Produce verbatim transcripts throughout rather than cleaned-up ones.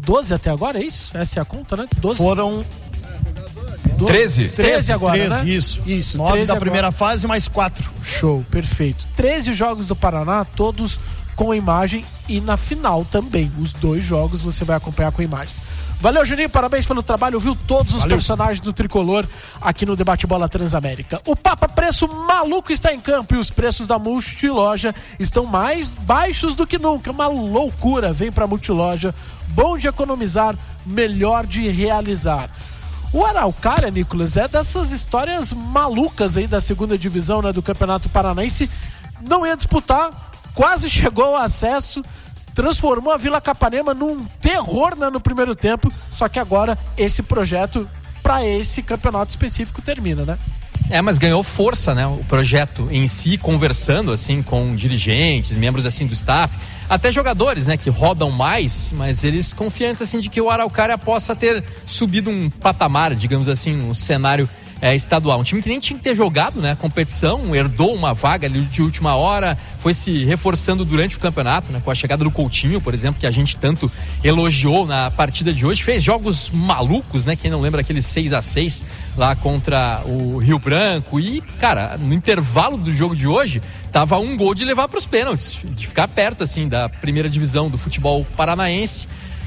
doze até agora, é isso? Essa é a conta, né? doze. Foram... treze. treze agora, treze, né? isso. Isso. nove da agora. primeira fase, mais quatro. Show, perfeito. treze jogos do Paraná, todos com imagem, e na final também. Os dois jogos você vai acompanhar com imagens. Valeu, Juninho, parabéns pelo trabalho. Viu todos os Valeu. personagens do Tricolor aqui no Debate Bola Transamérica. O Papa Preço Maluco está em campo e os preços da Multiloja estão mais baixos do que nunca. Uma loucura. Vem pra Multiloja. Bom de economizar, melhor de realizar. O Araucária, Nicolas, é dessas histórias malucas aí da segunda divisão, né, do Campeonato Paranaense. Não ia disputar, quase chegou ao acesso, transformou a Vila Capanema num terror, né, no primeiro tempo, só que agora esse projeto para esse campeonato específico termina, né? É, mas ganhou força, né, o projeto em si, conversando assim com dirigentes, membros assim do staff, até jogadores, né, que rodam mais, mas eles confiantes assim de que o Araucária possa ter subido um patamar, digamos assim, no cenário É, estadual, um time que nem tinha que ter jogado, né, a competição, herdou uma vaga ali de última hora, foi se reforçando durante o campeonato, né, com a chegada do Coutinho, por exemplo, que a gente tanto elogiou na partida de hoje, fez jogos malucos, né, quem não lembra aquele seis a seis lá contra o Rio Branco, e cara, no intervalo do jogo de hoje tava um gol de levar para os pênaltis, de ficar perto assim da primeira divisão do futebol paranaense.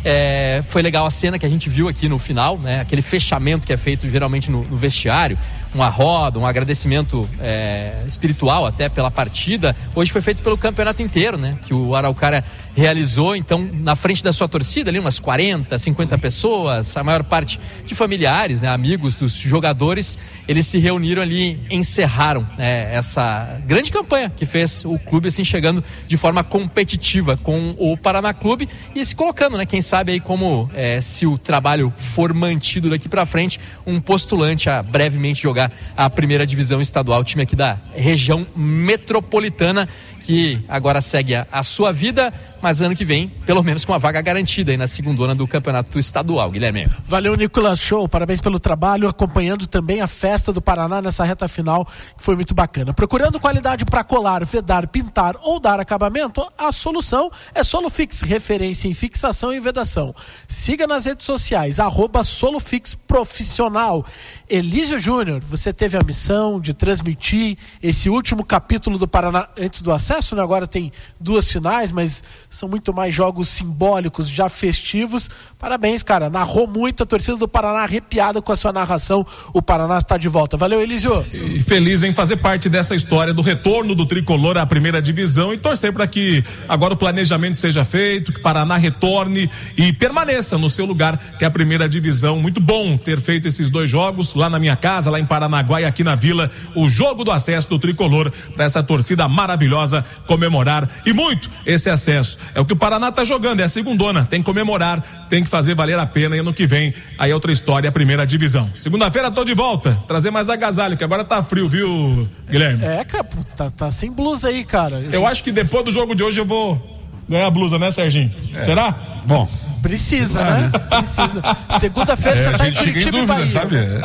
É, foi legal a cena que a gente viu aqui no final, né? Aquele fechamento que é feito geralmente no, no vestiário, uma roda, um agradecimento é, espiritual até pela partida. Hoje foi feito pelo campeonato inteiro, né? Que o Araucária realizou, então, na frente da sua torcida, ali umas quarenta, cinquenta pessoas, a maior parte de familiares, né? Amigos dos jogadores, eles se reuniram ali, encerraram né? essa grande campanha que fez o clube assim chegando de forma competitiva com o Paraná Clube e se colocando, né? Quem sabe aí como é, se o trabalho for mantido daqui pra frente, um postulante a brevemente jogar a primeira divisão estadual, o time aqui da região metropolitana, que agora segue a, a sua vida, mas ano que vem, pelo menos com uma vaga garantida aí na segundona do campeonato estadual, Guilherme. Valeu, Nicolas, show, parabéns pelo trabalho, acompanhando também a festa do Paraná nessa reta final, que foi muito bacana. Procurando qualidade para colar, vedar, pintar ou dar acabamento, a solução é Solufix, referência em fixação e vedação. Siga nas redes sociais, arroba Solufix Profissional. Elísio Júnior, você teve a missão de transmitir esse último capítulo do Paraná antes do acesso, né? Agora tem duas finais, mas são muito mais jogos simbólicos, já festivos. Parabéns, cara, narrou muito, a torcida do Paraná arrepiada com a sua narração. O Paraná está de volta. Valeu, Elísio. E feliz em fazer parte dessa história do retorno do Tricolor à primeira divisão e torcer para que agora o planejamento seja feito, que o Paraná retorne e permaneça no seu lugar, que é a primeira divisão. Muito bom ter feito esses dois jogos lá na minha casa, lá em Paranaguá e aqui na Vila, o jogo do acesso do Tricolor, para essa torcida maravilhosa comemorar e muito esse acesso. É o que o Paraná tá jogando, é a segundona, tem que comemorar, tem que fazer valer a pena, e ano que vem aí é outra história, a primeira divisão. Segunda-feira tô de volta, trazer mais agasalho, que agora tá frio, viu, Guilherme? É, cara, tá, tá sem blusa aí, cara. Eu, Eu acho que depois do jogo de hoje eu vou ganhar a blusa, né, Serginho? É. Será? Bom, precisa, né? Precisa. Segunda-feira você é, tá em Curitiba e Bahia. Sabe? É.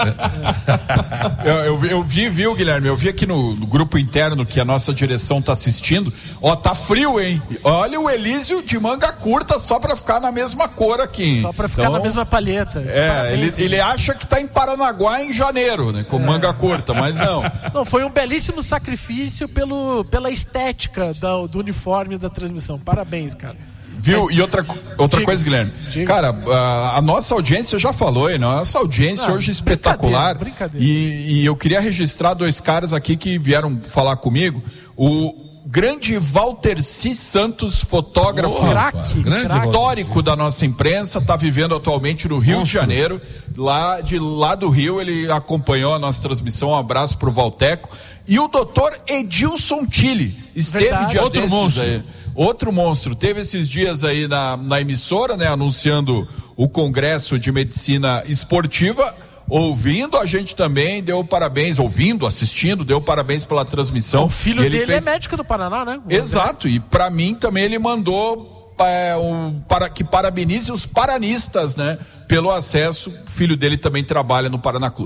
Eu, eu, eu vi, viu, Guilherme? Eu vi aqui no, no grupo interno que a nossa direção tá assistindo. Ó, tá frio, hein? Olha o Elísio de manga curta só pra ficar na mesma cor aqui. Só pra ficar então, na mesma palheta. É, Parabéns, ele, ele acha que tá em Paranaguá em janeiro, né? Com é. manga curta, mas não. Não, foi um belíssimo sacrifício pelo, pela estética da, do uniforme da transmissão. Parabéns, cara. Viu? Mas, e outra, outra diga, coisa, Guilherme. Diga. Cara, a, a nossa audiência, eu já falou, hein? Nossa audiência ah, hoje é espetacular. Brincadeira, brincadeira. E, e eu queria registrar dois caras aqui que vieram falar comigo. O grande Walter C. Santos, fotógrafo oh, craque, histórico da nossa imprensa, está vivendo atualmente no Rio monstro. de Janeiro. Lá, de lá do Rio, ele acompanhou a nossa transmissão. Um abraço pro Valteco. E o doutor Edilson Tille esteve Verdade. dia Outro desses monstro. aí. Outro monstro, teve esses dias aí na, na emissora, né, anunciando o Congresso de Medicina Esportiva, ouvindo a gente também, deu parabéns, ouvindo, assistindo, deu parabéns pela transmissão. O filho ele dele fez... é médico do Paraná, né? Exato, e pra mim também ele mandou é, um, para, que parabenize os paranistas, né, pelo acesso. O filho dele também trabalha no Paraná Clube.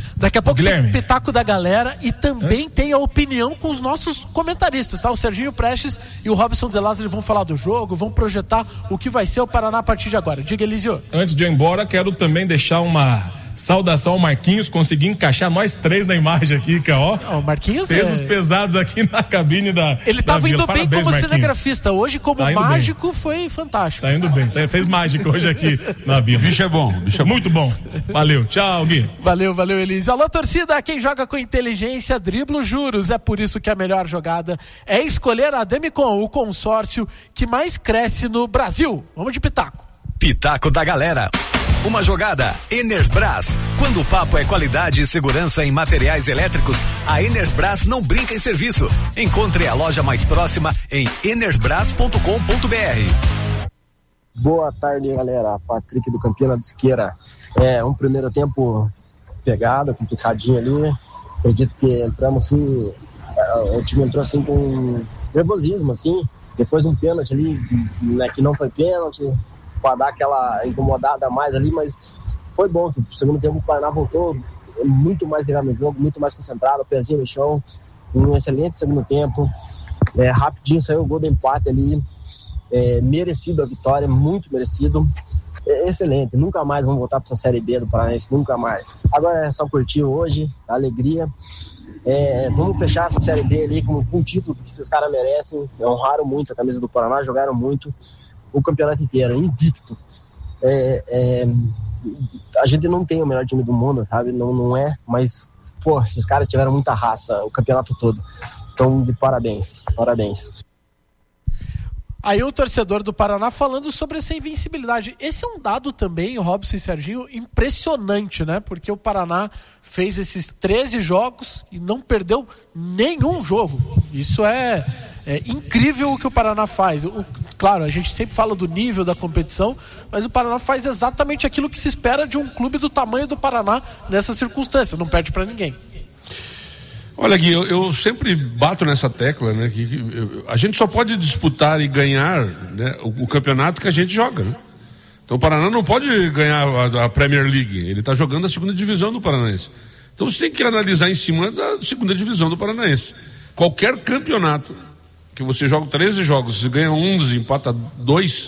Daqui a pouco Guilherme. tem o pitaco da galera e também é? tem a opinião com os nossos comentaristas, tá? O Serginho Prestes e o Robson De Lázaro vão falar do jogo, vão projetar o que vai ser o Paraná a partir de agora. Diga, Elisio. Antes de eu ir embora, quero também deixar uma saudação ao Marquinhos, consegui encaixar nós três na imagem aqui, que ó. O Marquinhos pesos é... pesados aqui na cabine da Ele tava da indo Vila. bem Parabéns, como Marquinhos. cinegrafista, hoje como tá mágico bem. Foi fantástico. Tá indo bem, tá, fez mágica hoje aqui na Vila. Bicho é bom, bicho é muito bom. Valeu, tchau, Gui. Valeu, valeu, Elise. Alô, torcida, quem joga com inteligência dribla os juros. É por isso que a melhor jogada é escolher a Demicon, o consórcio que mais cresce no Brasil. Vamos de pitaco. Pitaco da galera. Uma jogada Enerbras. Quando o papo é qualidade e segurança em materiais elétricos, a Enerbras não brinca em serviço. Encontre a loja mais próxima em enerbras ponto com ponto b r. Boa tarde, galera. Patrick do Campina de Siqueira. É um primeiro tempo pegado, complicadinho ali. Acredito que entramos assim, o time entrou assim com nervosismo, assim. Depois um pênalti ali, né, que não foi pênalti, para dar aquela incomodada a mais ali, mas foi bom que no segundo tempo o Paraná voltou muito mais ligado no jogo, muito mais concentrado, pezinho no chão, um excelente segundo tempo, é, rapidinho saiu o gol do empate ali, é, merecido a vitória, muito merecido, é, excelente, nunca mais vamos voltar para essa Série B do Paranaense, nunca mais. Agora é só curtir hoje, a alegria, é, vamos fechar essa Série B ali com, com um título que esses caras merecem, honraram muito a camisa do Paraná, jogaram muito o campeonato inteiro, invicto. É, é, a gente não tem o melhor time do mundo, sabe? Não, não é, mas, pô, esses caras tiveram muita raça o campeonato todo. Então, de parabéns, parabéns. Aí o torcedor do Paraná falando sobre essa invencibilidade. Esse é um dado também, Robson e Serginho, impressionante, né? Porque o Paraná fez esses treze jogos e não perdeu nenhum jogo. Isso é, é incrível o que o Paraná faz. O, claro, a gente sempre fala do nível da competição, mas o Paraná faz exatamente aquilo que se espera de um clube do tamanho do Paraná nessa circunstância. Não perde para ninguém. Olha, Gui, eu, eu sempre bato nessa tecla, né? Que, que eu, a gente só pode disputar e ganhar, né, o, o campeonato que a gente joga, né? Então o Paraná não pode ganhar a, a Premier League, ele está jogando a segunda divisão do Paranaense. Então você tem que analisar em cima da segunda divisão do Paranaense. Qualquer campeonato que você joga treze jogos, você ganha onze, empata dois,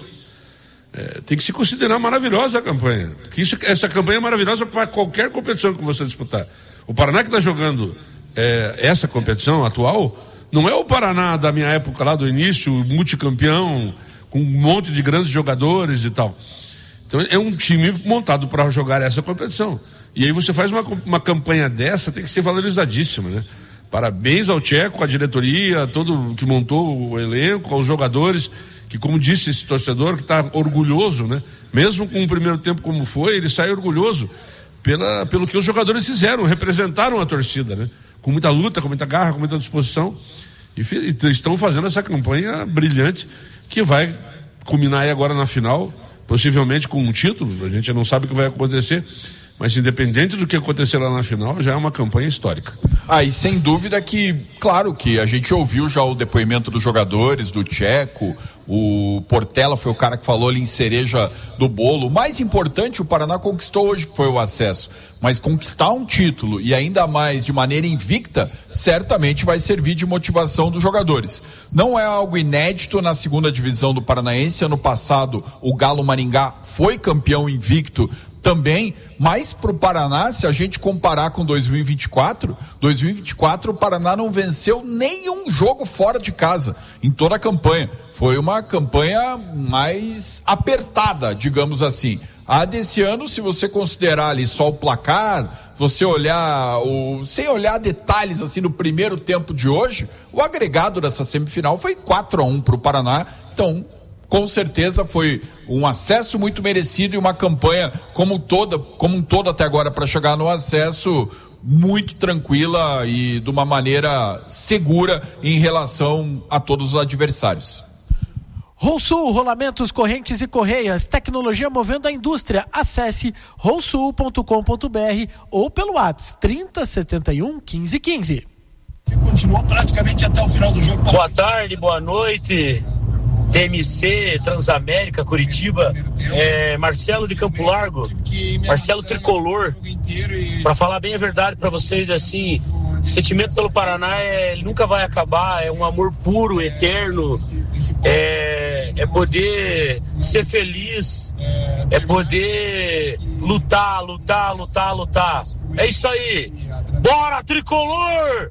é, tem que se considerar maravilhosa a campanha. Porque isso, essa campanha é maravilhosa para qualquer competição que você disputar. O Paraná que está jogando É, essa competição atual não é o Paraná da minha época lá do início, multicampeão, com um monte de grandes jogadores e tal. Então é um time montado para jogar essa competição. E aí você faz uma, uma campanha dessa, tem que ser valorizadíssima, né? Parabéns ao Tcheco, à diretoria, todo que montou o elenco, aos jogadores, que, como disse esse torcedor, que está orgulhoso, né? Mesmo com o primeiro tempo como foi, ele sai orgulhoso pela, pelo que os jogadores fizeram, representaram a torcida, né? Com muita luta, com muita garra, com muita disposição, e, e estão fazendo essa campanha brilhante que vai culminar aí agora na final, possivelmente com um título. A gente não sabe o que vai acontecer, mas independente do que acontecer lá na final, já é uma campanha histórica. Ah, e sem dúvida que, claro que a gente ouviu já o depoimento dos jogadores, do Tcheco, o Portela foi o cara que falou ali em cereja do bolo. O mais importante, o Paraná conquistou hoje, que foi o acesso, mas conquistar um título e ainda mais de maneira invicta, certamente vai servir de motivação dos jogadores. Não é algo inédito na segunda divisão do Paranaense. Ano passado o Galo Maringá foi campeão invicto também, mas para o Paraná, se a gente comparar com dois mil e vinte e quatro, dois mil e vinte e quatro o Paraná não venceu nenhum jogo fora de casa em toda a campanha. Foi uma campanha mais apertada, digamos assim. A desse ano, se você considerar ali só o placar, você olhar, o, sem olhar detalhes assim no primeiro tempo de hoje, o agregado dessa semifinal foi quatro a um para o Paraná. Então, com certeza foi um acesso muito merecido e uma campanha como toda, como um todo até agora para chegar no acesso muito tranquila e de uma maneira segura em relação a todos os adversários. Rolsul, rolamentos, correntes e correias, tecnologia movendo a indústria. Acesse rolsul ponto com ponto b r ou pelo WhatsApp trinta, setenta e um, quinze, quinze. Você continuou praticamente até o final do jogo. Boa tarde, boa noite. T M C, Transamérica, Curitiba, é, Marcelo de Campo Largo. Marcelo Tricolor. Para falar bem a verdade para vocês, assim, o sentimento pelo Paraná é, ele nunca vai acabar, é um amor puro, eterno, é, é poder ser feliz, é poder lutar, lutar, lutar, lutar. É isso aí. Bora, Tricolor!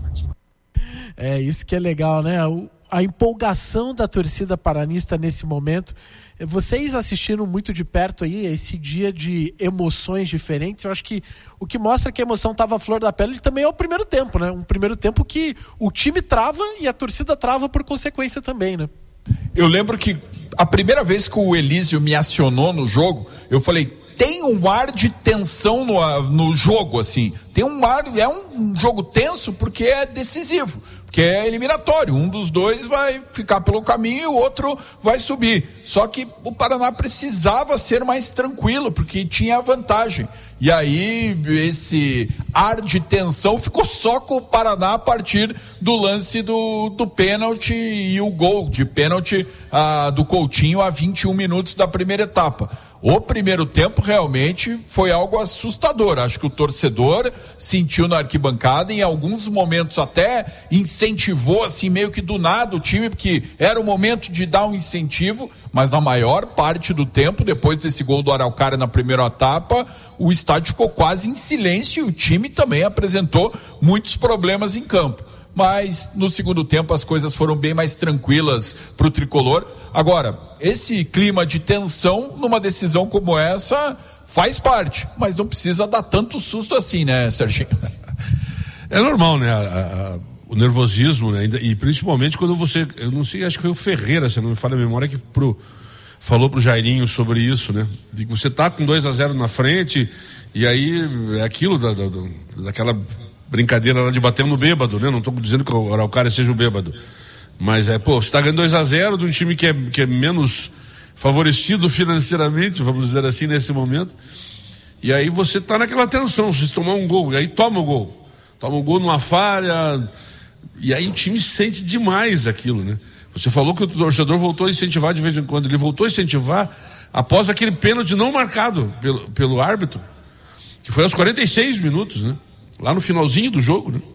É isso que é legal, né? O, a empolgação da torcida paranista nesse momento. Vocês assistiram muito de perto aí esse dia de emoções diferentes. Eu acho que o que mostra que a emoção estava à flor da pele também é o primeiro tempo, né? Um primeiro tempo que o time trava e a torcida trava por consequência também, né? Eu lembro que a primeira vez que o Elísio me acionou no jogo, eu falei, tem um ar de tensão no, no jogo, assim. Tem um ar, é um jogo tenso porque é decisivo. Que é eliminatório, um dos dois vai ficar pelo caminho e o outro vai subir. Só que o Paraná precisava ser mais tranquilo, porque tinha vantagem. E aí esse ar de tensão ficou só com o Paraná a partir do lance do, do pênalti e o gol de pênalti ah, do Coutinho a vinte e um minutos da primeira etapa. O primeiro tempo realmente foi algo assustador. Acho que o torcedor sentiu na arquibancada, em alguns momentos até incentivou assim meio que do nada o time, porque era o momento de dar um incentivo, mas na maior parte do tempo, depois desse gol do Araucária na primeira etapa, o estádio ficou quase em silêncio e o time também apresentou muitos problemas em campo. Mas no segundo tempo as coisas foram bem mais tranquilas para o Tricolor. Agora, esse clima de tensão numa decisão como essa faz parte, mas não precisa dar tanto susto assim, né, Serginho? É normal, né, a, a, o nervosismo, né, e principalmente quando você, eu não sei, acho que foi o Ferreira, se não me falha a memória, que pro, falou pro Jairinho sobre isso, né, de que você tá com dois a zero na frente e aí é aquilo da, da, daquela brincadeira lá de bater no bêbado, né? Não estou dizendo que o Araucária seja o bêbado, mas é, pô, você está ganhando dois a zero de um time que é, que é menos favorecido financeiramente, vamos dizer assim, nesse momento, e aí você está naquela tensão, se você tomar um gol, e aí toma o gol, toma o gol numa falha, e aí o time sente demais aquilo, né? Você falou que o torcedor voltou a incentivar de vez em quando, ele voltou a incentivar após aquele pênalti não marcado pelo, pelo árbitro, que foi aos quarenta e seis minutos, né? Lá no finalzinho do jogo, né?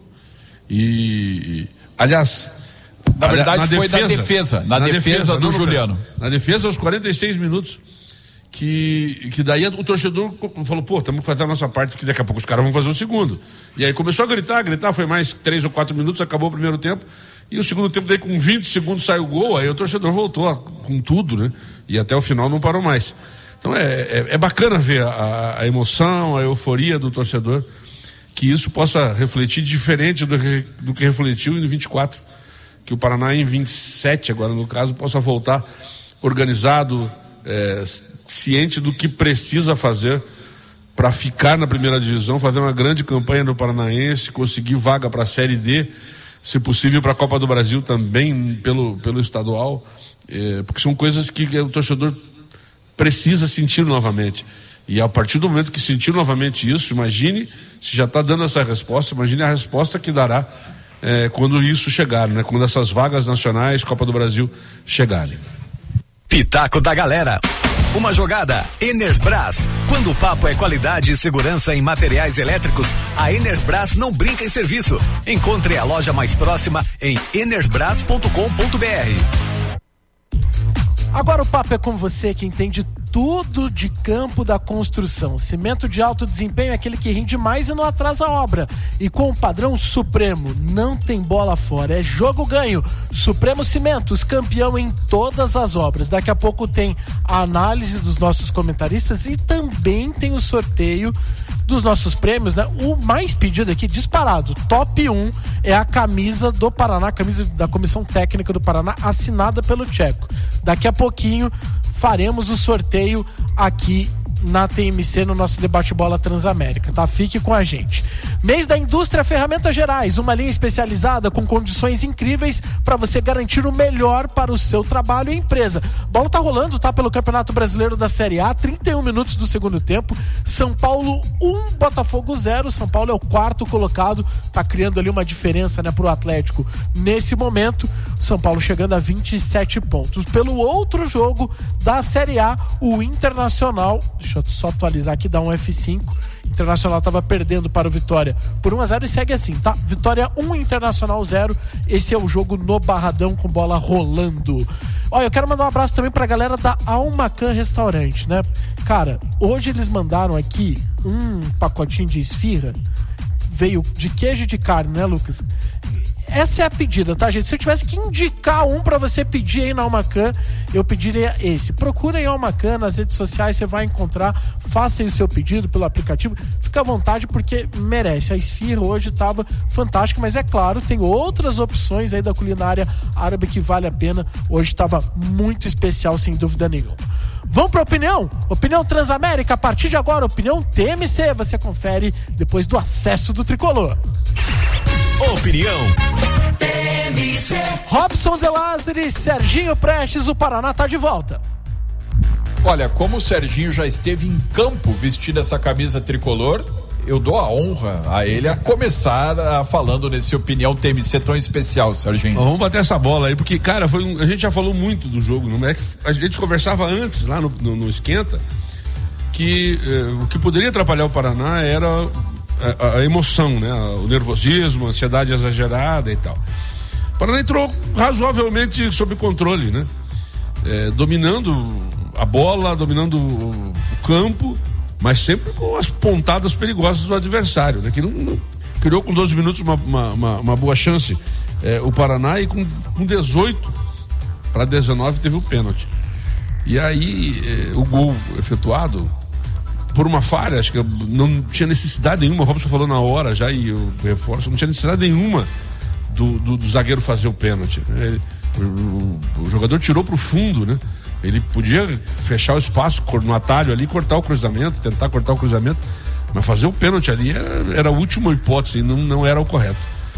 E, aliás, na verdade na foi defesa, na defesa, na, na defesa, defesa do não, Juliano. Na defesa aos quarenta e seis minutos, que, que daí o torcedor falou, pô, temos que fazer a nossa parte, que daqui a pouco os caras vão fazer o segundo. E aí começou a gritar, gritar, foi mais três ou quatro minutos, acabou o primeiro tempo, e o segundo tempo daí com vinte segundos saiu o gol, aí o torcedor voltou com tudo, né? E até o final não parou mais. Então é, é, é bacana ver a, a emoção, a euforia do torcedor, que isso possa refletir diferente do que, do que refletiu em vinte e quatro, que o Paraná em vinte e sete agora no caso possa voltar organizado, é, ciente do que precisa fazer para ficar na primeira divisão, fazer uma grande campanha no Paranaense, conseguir vaga para a Série D, se possível para a Copa do Brasil também pelo, pelo estadual, é, porque são coisas que o torcedor precisa sentir novamente. E a partir do momento que sentir novamente isso, imagine, se já está dando essa resposta, imagine a resposta que dará é, quando isso chegar, né? Quando essas vagas nacionais, Copa do Brasil, chegarem. Pitaco da Galera. Uma jogada Enerbras. Quando o papo é qualidade e segurança em materiais elétricos, a Enerbras não brinca em serviço. Encontre a loja mais próxima em enerbras ponto com ponto b r. Agora o papo é com você que entende tudo de campo da construção. Cimento de alto desempenho é aquele que rende mais e não atrasa a obra. E com o padrão Supremo, não tem bola fora, é jogo ganho. Supremo Cimentos, campeão em todas as obras. Daqui a pouco tem a análise dos nossos comentaristas e também tem o sorteio dos nossos prêmios, né? O mais pedido aqui, disparado, top um, é a camisa do Paraná, a camisa da Comissão Técnica do Paraná, assinada pelo Tcheco. Daqui a pouquinho faremos o sorteio aqui na T M C, no nosso debate bola Transamérica, tá? Fique com a gente. Mês da Indústria Ferramentas Gerais, uma linha especializada com condições incríveis para você garantir o melhor para o seu trabalho e empresa. Bola tá rolando, tá? Pelo Campeonato Brasileiro da Série A, trinta e um minutos do segundo tempo, São Paulo um, Botafogo zero. São Paulo é o quarto colocado, tá criando ali uma diferença, né, pro Atlético nesse momento. São Paulo chegando a vinte e sete pontos. Pelo outro jogo da Série A, o Internacional Deixa eu só atualizar aqui, dá um F cinco. Internacional estava perdendo para o Vitória por um a zero e segue assim, tá? Vitória um, Internacional zero. Esse é o jogo no Barradão com bola rolando. Olha, eu quero mandar um abraço também pra galera da Almacan Restaurante, né? Cara, hoje eles mandaram aqui um pacotinho de esfirra. Veio de queijo e de carne, né, Lucas? Essa é a pedida, tá, gente? Se eu tivesse que indicar um pra você pedir aí na Almacan, eu pediria esse. Procura aí a Almacan nas redes sociais, você vai encontrar. Faça aí o seu pedido pelo aplicativo. Fica à vontade porque merece. A esfirra hoje tava fantástica, mas é claro, tem outras opções aí da culinária árabe que vale a pena. Hoje tava muito especial, sem dúvida nenhuma. Vamos pra opinião? Opinião Transamérica, a partir de agora, opinião T M C. Você confere depois do acesso do Tricolor. Opinião T M C. Robson De Lázari, Serginho Prestes, o Paraná tá de volta. Olha, como o Serginho já esteve em campo vestindo essa camisa tricolor, eu dou a honra a ele a começar a, falando nesse opinião T M C tão especial, Serginho. Vamos bater essa bola aí, porque, cara, foi um, a gente já falou muito do jogo, não é que a gente conversava antes lá no, no, no Esquenta que eh, o que poderia atrapalhar o Paraná era A, a emoção, né? O nervosismo, a ansiedade exagerada e tal. O Paraná entrou razoavelmente sob controle, né? É, dominando a bola, dominando o, o campo, mas sempre com as pontadas perigosas do adversário, né? Que não, não criou com doze minutos uma, uma, uma, uma boa chance. É, o Paraná, e com, com dezoito para dezenove teve o pênalti. E aí é, o gol efetuado por uma falha, acho que não tinha necessidade nenhuma, o Robson falou na hora já, e eu reforço, não tinha necessidade nenhuma do, do, do zagueiro fazer o pênalti. Ele, o, o, o jogador tirou pro fundo, né? Ele podia fechar o espaço no atalho ali, cortar o cruzamento, tentar cortar o cruzamento, mas fazer o pênalti ali era, era a última hipótese, não, não era o correto.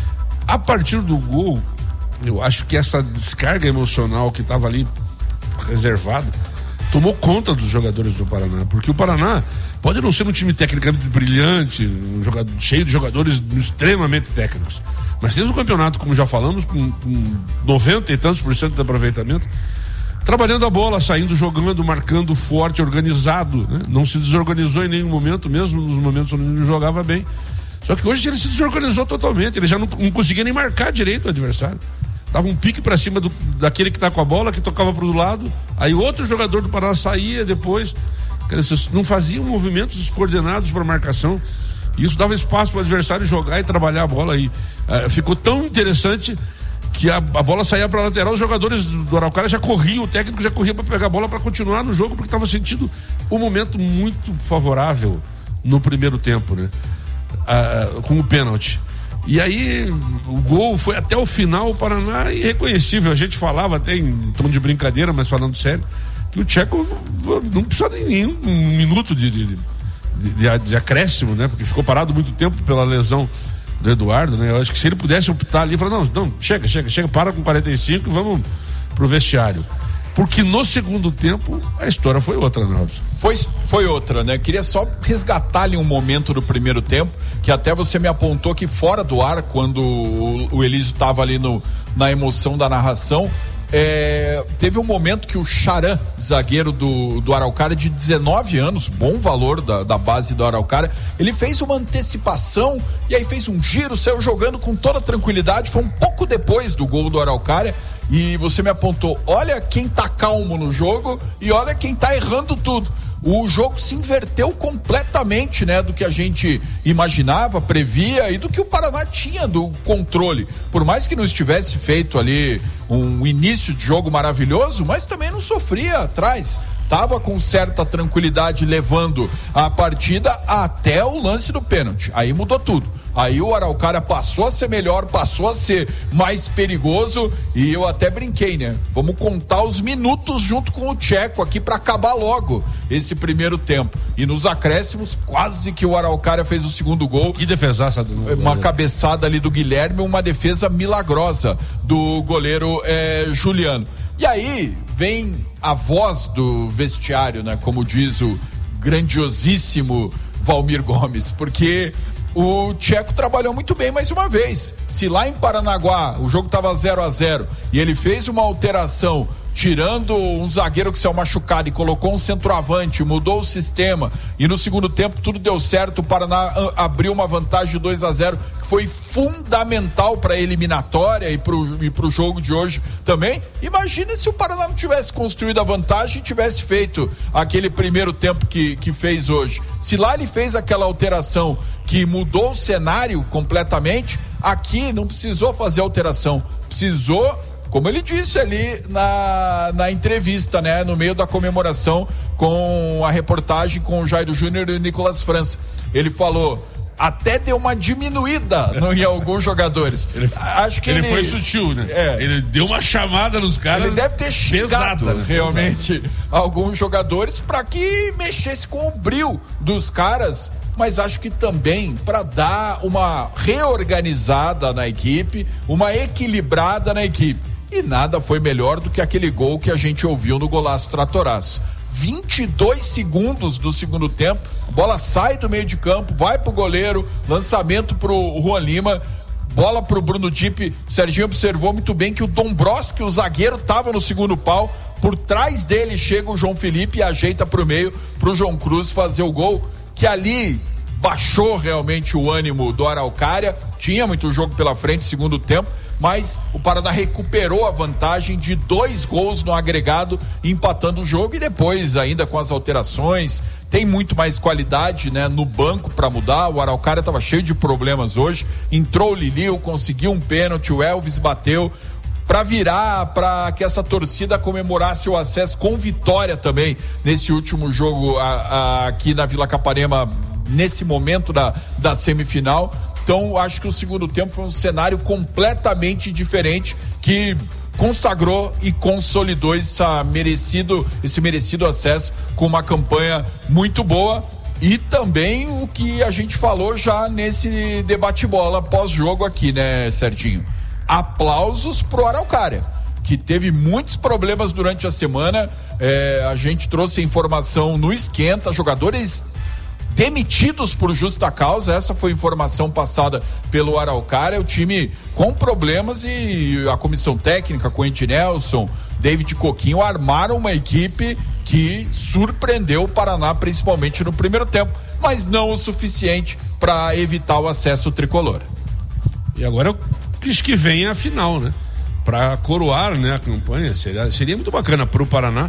A partir do gol, eu acho que essa descarga emocional que estava ali reservada tomou conta dos jogadores do Paraná, porque o Paraná pode não ser um time tecnicamente brilhante, um jogador, cheio de jogadores extremamente técnicos, mas fez um campeonato, como já falamos, com, com noventa e tantos por cento de aproveitamento, trabalhando a bola, saindo, jogando, marcando forte, organizado, né? Não se desorganizou em nenhum momento, mesmo nos momentos onde ele jogava bem. Só que hoje ele se desorganizou totalmente, ele já não, não conseguia nem marcar direito o adversário. Dava um pique pra cima do, daquele que tá com a bola, que tocava pro lado, aí outro jogador do Paraná saía depois, não faziam movimentos coordenados para marcação, e isso dava espaço para o adversário jogar e trabalhar a bola aí. Uh, ficou tão interessante que a, a bola saía para lateral, os jogadores do, do Araucária já corriam, o técnico já corria para pegar a bola para continuar no jogo, porque estava sentindo um momento muito favorável no primeiro tempo, né? Uh, com o pênalti. E aí o gol foi até o final, o Paraná irreconhecível. A gente falava até em tom de brincadeira, mas falando sério, que o Tcheco não precisou de nenhum um minuto de, de, de, de acréscimo, né? Porque ficou parado muito tempo pela lesão do Eduardo, né? Eu acho que se ele pudesse optar ali, falar, não, não, chega, chega, chega, para com quarenta e cinco e vamos pro vestiário. Porque no segundo tempo a história foi outra, né, Robson? Foi, foi outra, né? Queria só resgatar ali um momento do primeiro tempo, que até você me apontou que fora do ar, quando o, o Elísio estava ali no, na emoção da narração, é, teve um momento que o Charan, zagueiro do, do Araucária, de dezenove anos, bom valor da, da base do Araucária, ele fez uma antecipação e aí fez um giro, saiu jogando com toda tranquilidade, foi um pouco depois do gol do Araucária. E você me apontou, olha quem tá calmo no jogo e olha quem tá errando tudo. O jogo se inverteu completamente, né, do que a gente imaginava, previa e do que o Paraná tinha do controle. Por mais que não estivesse feito ali um início de jogo maravilhoso, mas também não sofria atrás. Tava com certa tranquilidade levando a partida até o lance do pênalti. Aí mudou tudo. Aí o Araucária passou a ser melhor, passou a ser mais perigoso e eu até brinquei, né? Vamos contar os minutos junto com o Tcheco aqui para acabar logo esse primeiro tempo. E nos acréscimos, quase que o Araucária fez o segundo gol. Que defesaça do Uma goleiro. Cabeçada ali do Guilherme, uma defesa milagrosa do goleiro é, Juliano. E aí vem a voz do vestiário, né? Como diz o grandiosíssimo Valmir Gomes, porque o Tcheco trabalhou muito bem mais uma vez. Se lá em Paranaguá o jogo estava zero a zero e ele fez uma alteração tirando um zagueiro que saiu machucado e colocou um centroavante, mudou o sistema e no segundo tempo tudo deu certo, o Paraná abriu uma vantagem de dois a zero que foi fundamental para a eliminatória e para o e pro jogo de hoje também. Imagina se o Paraná não tivesse construído a vantagem e tivesse feito aquele primeiro tempo que, que fez hoje. Se lá ele fez aquela alteração que mudou o cenário completamente, aqui não precisou fazer alteração, precisou, como ele disse ali na, na entrevista, né, no meio da comemoração com a reportagem com o Jairo Júnior e o Nicolas França. Ele falou, até deu uma diminuída no, em alguns jogadores. Ele, Acho que ele, ele foi sutil, né? É. Ele deu uma chamada nos caras. Ele deve ter xingado pesada, né? realmente pesada. Alguns jogadores para que mexesse com o brio dos caras, mas acho que também para dar uma reorganizada na equipe, uma equilibrada na equipe. E nada foi melhor do que aquele gol que a gente ouviu no Golaço Tratoraço. vinte e dois segundos do segundo tempo, a bola sai do meio de campo, vai pro goleiro, lançamento pro Juan Lima, bola pro Bruno Dipp. O Serginho observou muito bem que o Dombrowski, o zagueiro, tava no segundo pau, por trás dele chega o João Felipe e ajeita pro meio pro João Cruz fazer o gol, que ali baixou realmente o ânimo do Araucária. Tinha muito jogo pela frente, segundo tempo, mas o Paraná recuperou a vantagem de dois gols no agregado, empatando o jogo, e depois ainda com as alterações, tem muito mais qualidade, né, no banco para mudar. O Araucária estava cheio de problemas hoje, entrou o Lilio, conseguiu um pênalti, o Elvis bateu para virar, para que essa torcida comemorasse o acesso com vitória também nesse último jogo a, a, aqui na Vila Capanema, nesse momento da, da semifinal. Então, acho que o segundo tempo foi um cenário completamente diferente que consagrou e consolidou essa merecido, esse merecido acesso com uma campanha muito boa. E também o que a gente falou já nesse debate-bola pós-jogo aqui, né, Serginho? Aplausos pro Araucária, que teve muitos problemas durante a semana. É, a gente trouxe a informação no esquenta, jogadores demitidos por justa causa. Essa foi a informação passada pelo Araucária, o time com problemas, e a comissão técnica com Andy Nelson, David Coquinho armaram uma equipe que surpreendeu o Paraná, principalmente no primeiro tempo, mas não o suficiente para evitar o acesso tricolor. E agora eu quis que venha a final, né? Para coroar, né, a campanha. Seria, seria muito bacana para o Paraná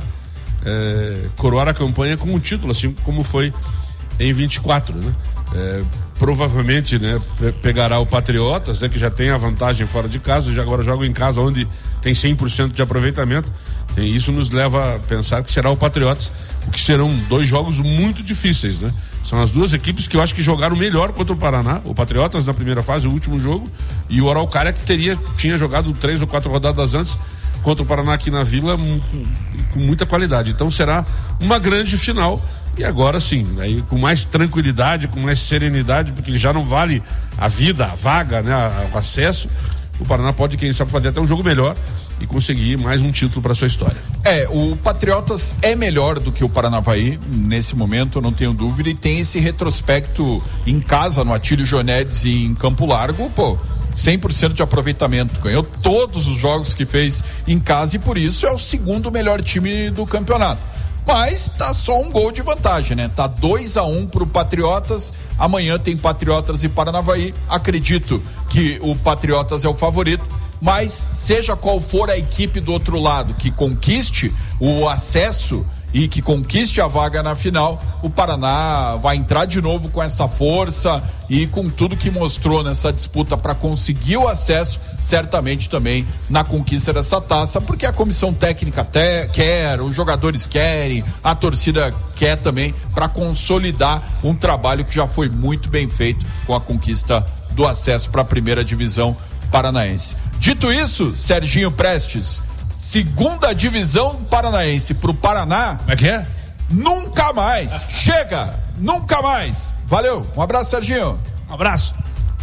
é, coroar a campanha com um título, assim como foi em vinte e quatro, né? É, provavelmente, né, pegará o Patriotas, né, que já tem a vantagem fora de casa, já agora joga em casa onde tem cem por cento de aproveitamento. Tem, isso nos leva a pensar que será o Patriotas, o que serão dois jogos muito difíceis, né? São as duas equipes que eu acho que jogaram melhor contra o Paraná, o Patriotas na primeira fase, o último jogo, e o Araucária, que teria, tinha jogado três ou quatro rodadas antes contra o Paraná aqui na Vila, com muita qualidade. Então será uma grande final. E agora sim, aí com mais tranquilidade, com mais serenidade, porque já não vale a vida, a vaga, né, o acesso, o Paraná pode, quem sabe, fazer até um jogo melhor e conseguir mais um título para sua história. É, o Patriotas é melhor do que o Paranavaí nesse momento, eu não tenho dúvida, e tem esse retrospecto em casa, no Atílio Jonedes e em Campo Largo, pô, cem por cento de aproveitamento, ganhou todos os jogos que fez em casa e por isso é o segundo melhor time do campeonato. Mas tá só um gol de vantagem, né? Tá dois a um pro Patriotas. Amanhã tem Patriotas e Paranavaí. Acredito que o Patriotas é o favorito, mas seja qual for a equipe do outro lado que conquiste o acesso e que conquiste a vaga na final, o Paraná vai entrar de novo com essa força e com tudo que mostrou nessa disputa para conseguir o acesso, certamente também na conquista dessa taça, porque a comissão técnica até quer, os jogadores querem, a torcida quer também, para consolidar um trabalho que já foi muito bem feito com a conquista do acesso para a primeira divisão paranaense. Dito isso, Serginho Prestes, segunda divisão paranaense pro Paraná. Como é que é? Nunca mais. Chega, nunca mais. Valeu, um abraço, Serginho. Um abraço.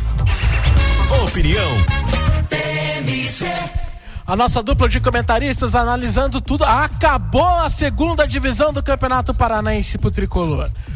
Opinião. A nossa dupla de comentaristas analisando tudo. Acabou a segunda divisão do Campeonato Paranaense pro Tricolor.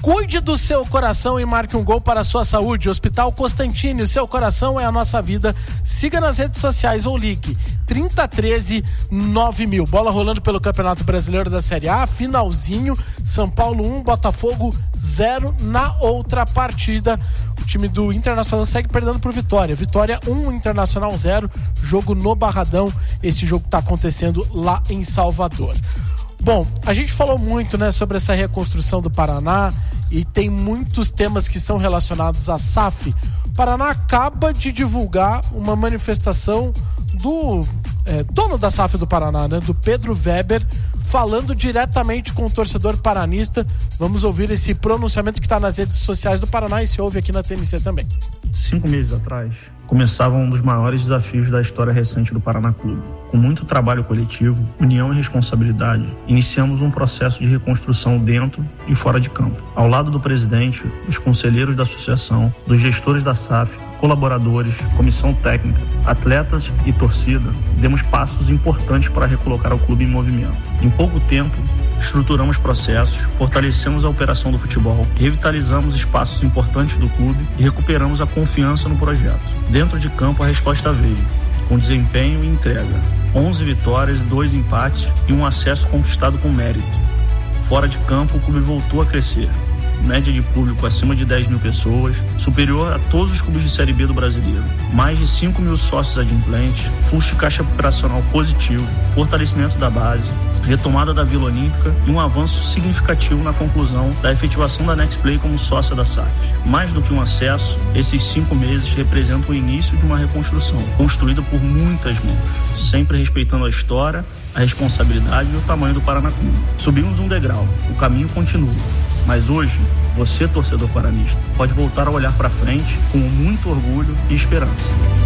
Cuide do seu coração e marque um gol para a sua saúde. Hospital Constantini, o seu coração é a nossa vida. Siga nas redes sociais ou ligue trinta treze nove mil. Bola rolando pelo Campeonato Brasileiro da Série A, finalzinho. São Paulo um, Botafogo zero na outra partida. O time do Internacional segue perdendo por Vitória. Vitória um, Internacional zero. Jogo no Barradão. Esse jogo está acontecendo lá em Salvador. Bom, a gente falou muito, né, sobre essa reconstrução do Paraná e tem muitos temas que são relacionados à S A F. O Paraná acaba de divulgar uma manifestação do é, dono da S A F do Paraná, né, do Pedro Weber, falando diretamente com o torcedor paranista. Vamos ouvir esse pronunciamento que está nas redes sociais do Paraná e se ouve aqui na T M C também. Cinco meses atrás, começava um dos maiores desafios da história recente do Paraná Clube. Com muito trabalho coletivo, união e responsabilidade, iniciamos um processo de reconstrução dentro e fora de campo. Ao lado do presidente, dos conselheiros da associação, dos gestores da S A F, colaboradores, comissão técnica, atletas e torcida, demos passos importantes para recolocar o clube em movimento. Em pouco tempo, estruturamos processos, fortalecemos a operação do futebol, revitalizamos espaços importantes do clube e recuperamos a confiança no projeto. Dentro de campo, a resposta veio, com desempenho e entrega. onze vitórias, dois empates e um acesso conquistado com mérito. Fora de campo, o clube voltou a crescer. Média de público acima de dez mil pessoas, superior a todos os clubes de Série B do brasileiro. Mais de cinco mil sócios adimplentes, fluxo de caixa operacional positivo, fortalecimento da base, retomada da Vila Olímpica e um avanço significativo na conclusão da efetivação da Nextplay como sócia da S A F. Mais do que um acesso, esses cinco meses representam o início de uma reconstrução, construída por muitas mãos, sempre respeitando a história, a responsabilidade e o tamanho do Paraná Clube. Subimos um degrau, o caminho continua. Mas hoje, você, torcedor paranista, pode voltar a olhar para frente com muito orgulho e esperança.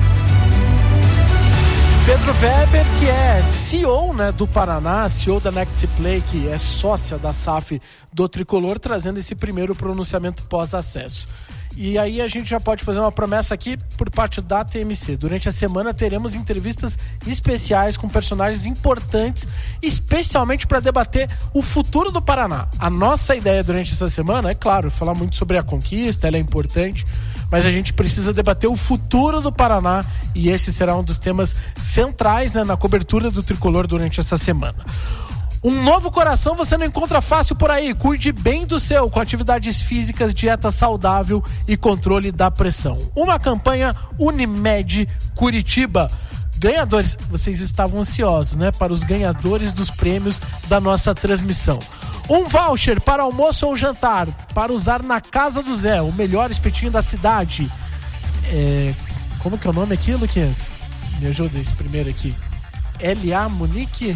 Pedro Weber, que é C E O, né, do Paraná, C E O da Nextplay, que é sócia da S A F do Tricolor, trazendo esse primeiro pronunciamento pós-acesso. E aí a gente já pode fazer uma promessa aqui por parte da T M C. Durante a semana teremos entrevistas especiais com personagens importantes, especialmente para debater o futuro do Paraná. A nossa ideia durante essa semana, é claro, falar muito sobre a conquista, ela é importante, mas a gente precisa debater o futuro do Paraná e esse será um dos temas centrais, né, na cobertura do Tricolor durante essa semana. Um novo coração você não encontra fácil por aí. Cuide bem do seu, com atividades físicas, dieta saudável e controle da pressão. Uma campanha Unimed Curitiba. Ganhadores, vocês estavam ansiosos, né? Para os ganhadores dos prêmios da nossa transmissão. Um voucher para almoço ou jantar, para usar na Casa do Zé, o melhor espetinho da cidade. É... Como que é o nome aqui, Luquinhas? Me ajuda esse primeiro aqui. L A Munique?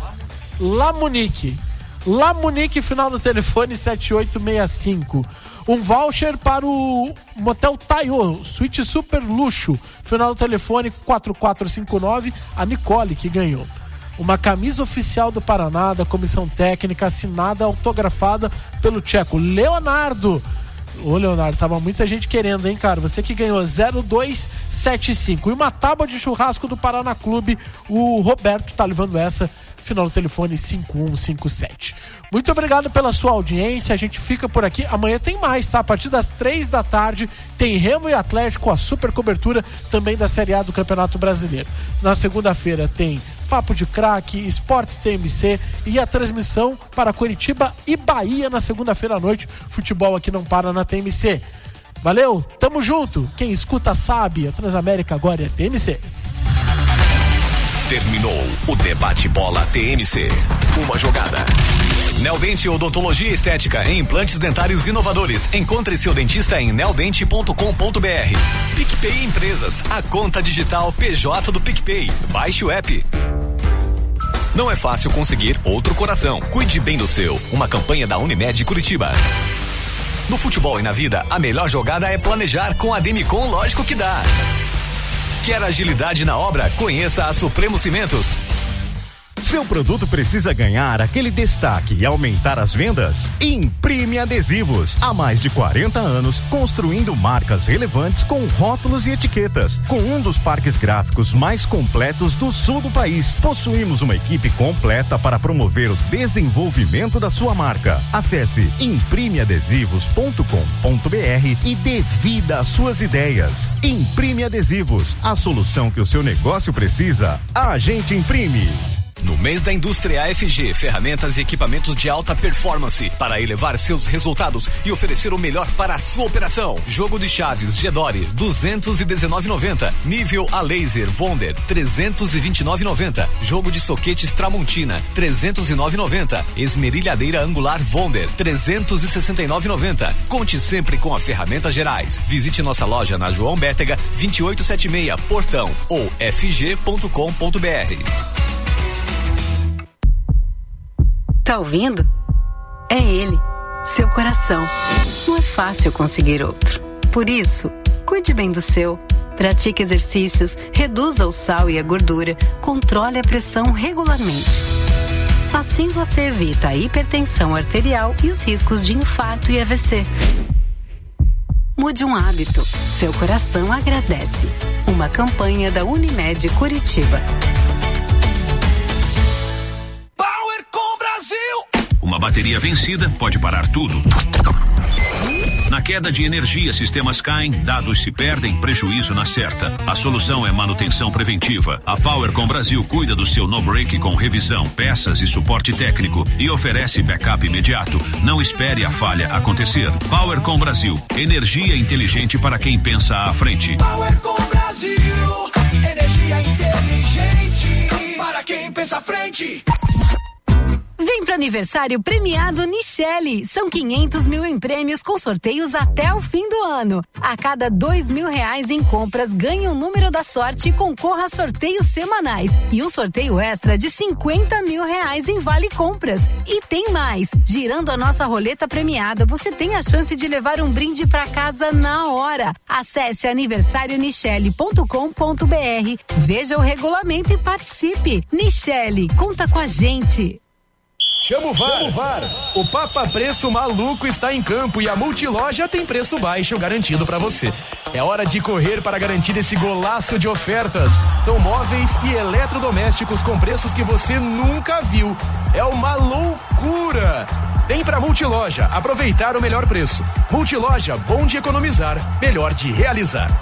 La Munique. La Munique, final do telefone sete oito seis cinco. Um voucher para o Motel Taiô, suíte super luxo, final do telefone quatro quatro cinco nove, a Nicole que ganhou. Uma camisa oficial do Paraná, da comissão técnica, assinada, autografada pelo tcheco Leonardo. Ô Leonardo, tava muita gente querendo, hein, cara? Você que ganhou zero dois sete cinco. E uma tábua de churrasco do Paraná Clube, o Roberto tá levando essa, final do telefone cinco um cinco sete. Muito obrigado pela sua audiência, a gente fica por aqui. Amanhã tem mais, tá? A partir das três da tarde tem Remo e Atlético, a super cobertura também da Série A do Campeonato Brasileiro. Na segunda-feira tem Papo de Craque, Esportes T M C e a transmissão para Curitiba e Bahia na segunda-feira à noite. Futebol aqui não para na T M C. Valeu, tamo junto. Quem escuta sabe, a Transamérica agora é T M C. Terminou o Debate Bola T M C. Uma jogada. Neodente Odontologia Estética em implantes dentários inovadores. Encontre seu dentista em neodente ponto com ponto b r. PicPay Empresas, a conta digital P J do PicPay. Baixe o app. Não é fácil conseguir outro coração. Cuide bem do seu. Uma campanha da Unimed Curitiba. No futebol e na vida, a melhor jogada é planejar. Com a Demicon, lógico que dá. Quer agilidade na obra? Conheça a Supremo Cimentos. Seu produto precisa ganhar aquele destaque e aumentar as vendas? Imprime Adesivos. Há mais de quarenta anos, construindo marcas relevantes com rótulos e etiquetas. Com um dos parques gráficos mais completos do sul do país, possuímos uma equipe completa para promover o desenvolvimento da sua marca. Acesse imprime adesivos ponto com ponto br e dê vida às suas ideias. Imprime Adesivos, a solução que o seu negócio precisa, a gente imprime. No mês da indústria A F G, ferramentas e equipamentos de alta performance para elevar seus resultados e oferecer o melhor para a sua operação. Jogo de chaves Gedore duzentos e dezenove reais e noventa centavos. Nível a laser Wonder trezentos e vinte e nove reais e noventa centavos. Jogo de soquetes Tramontina trezentos e nove reais e noventa centavos. Esmerilhadeira angular Wonder trezentos e sessenta e nove reais e noventa centavos. Conte sempre com a Ferramentas Gerais. Visite nossa loja na João Bétega vinte e oito setenta e seis, Portão ou f g ponto com ponto b r. Tá ouvindo? É ele, seu coração. Não é fácil conseguir outro. Por isso, cuide bem do seu. Pratique exercícios, reduza o sal e a gordura, controle a pressão regularmente. Assim você evita a hipertensão arterial e os riscos de infarto e A V C. Mude um hábito. Seu coração agradece. Uma campanha da Unimed Curitiba. Uma bateria vencida pode parar tudo. Na queda de energia, sistemas caem, dados se perdem, prejuízo na certa. A solução é manutenção preventiva. A Powercom Brasil cuida do seu no-break com revisão, peças e suporte técnico e oferece backup imediato. Não espere a falha acontecer. Powercom Brasil, energia inteligente para quem pensa à frente. Powercom Brasil, energia inteligente para quem pensa à frente. Vem pro aniversário premiado Nichelle. São quinhentos mil em prêmios com sorteios até o fim do ano. A cada dois mil reais em compras, ganhe o número da sorte e concorra a sorteios semanais. E um sorteio extra de cinquenta mil reais em vale compras. E tem mais. Girando a nossa roleta premiada, você tem a chance de levar um brinde pra casa na hora. Acesse aniversário nichelle ponto com ponto b r. Veja o regulamento e participe. Nichelle, conta com a gente. Chama o V A R. Chama o V A R. O Papa Preço Maluco está em campo e a Multiloja tem preço baixo garantido para você. É hora de correr para garantir esse golaço de ofertas. São móveis e eletrodomésticos com preços que você nunca viu. É uma loucura. Vem pra Multiloja aproveitar o melhor preço. Multiloja, bom de economizar, melhor de realizar.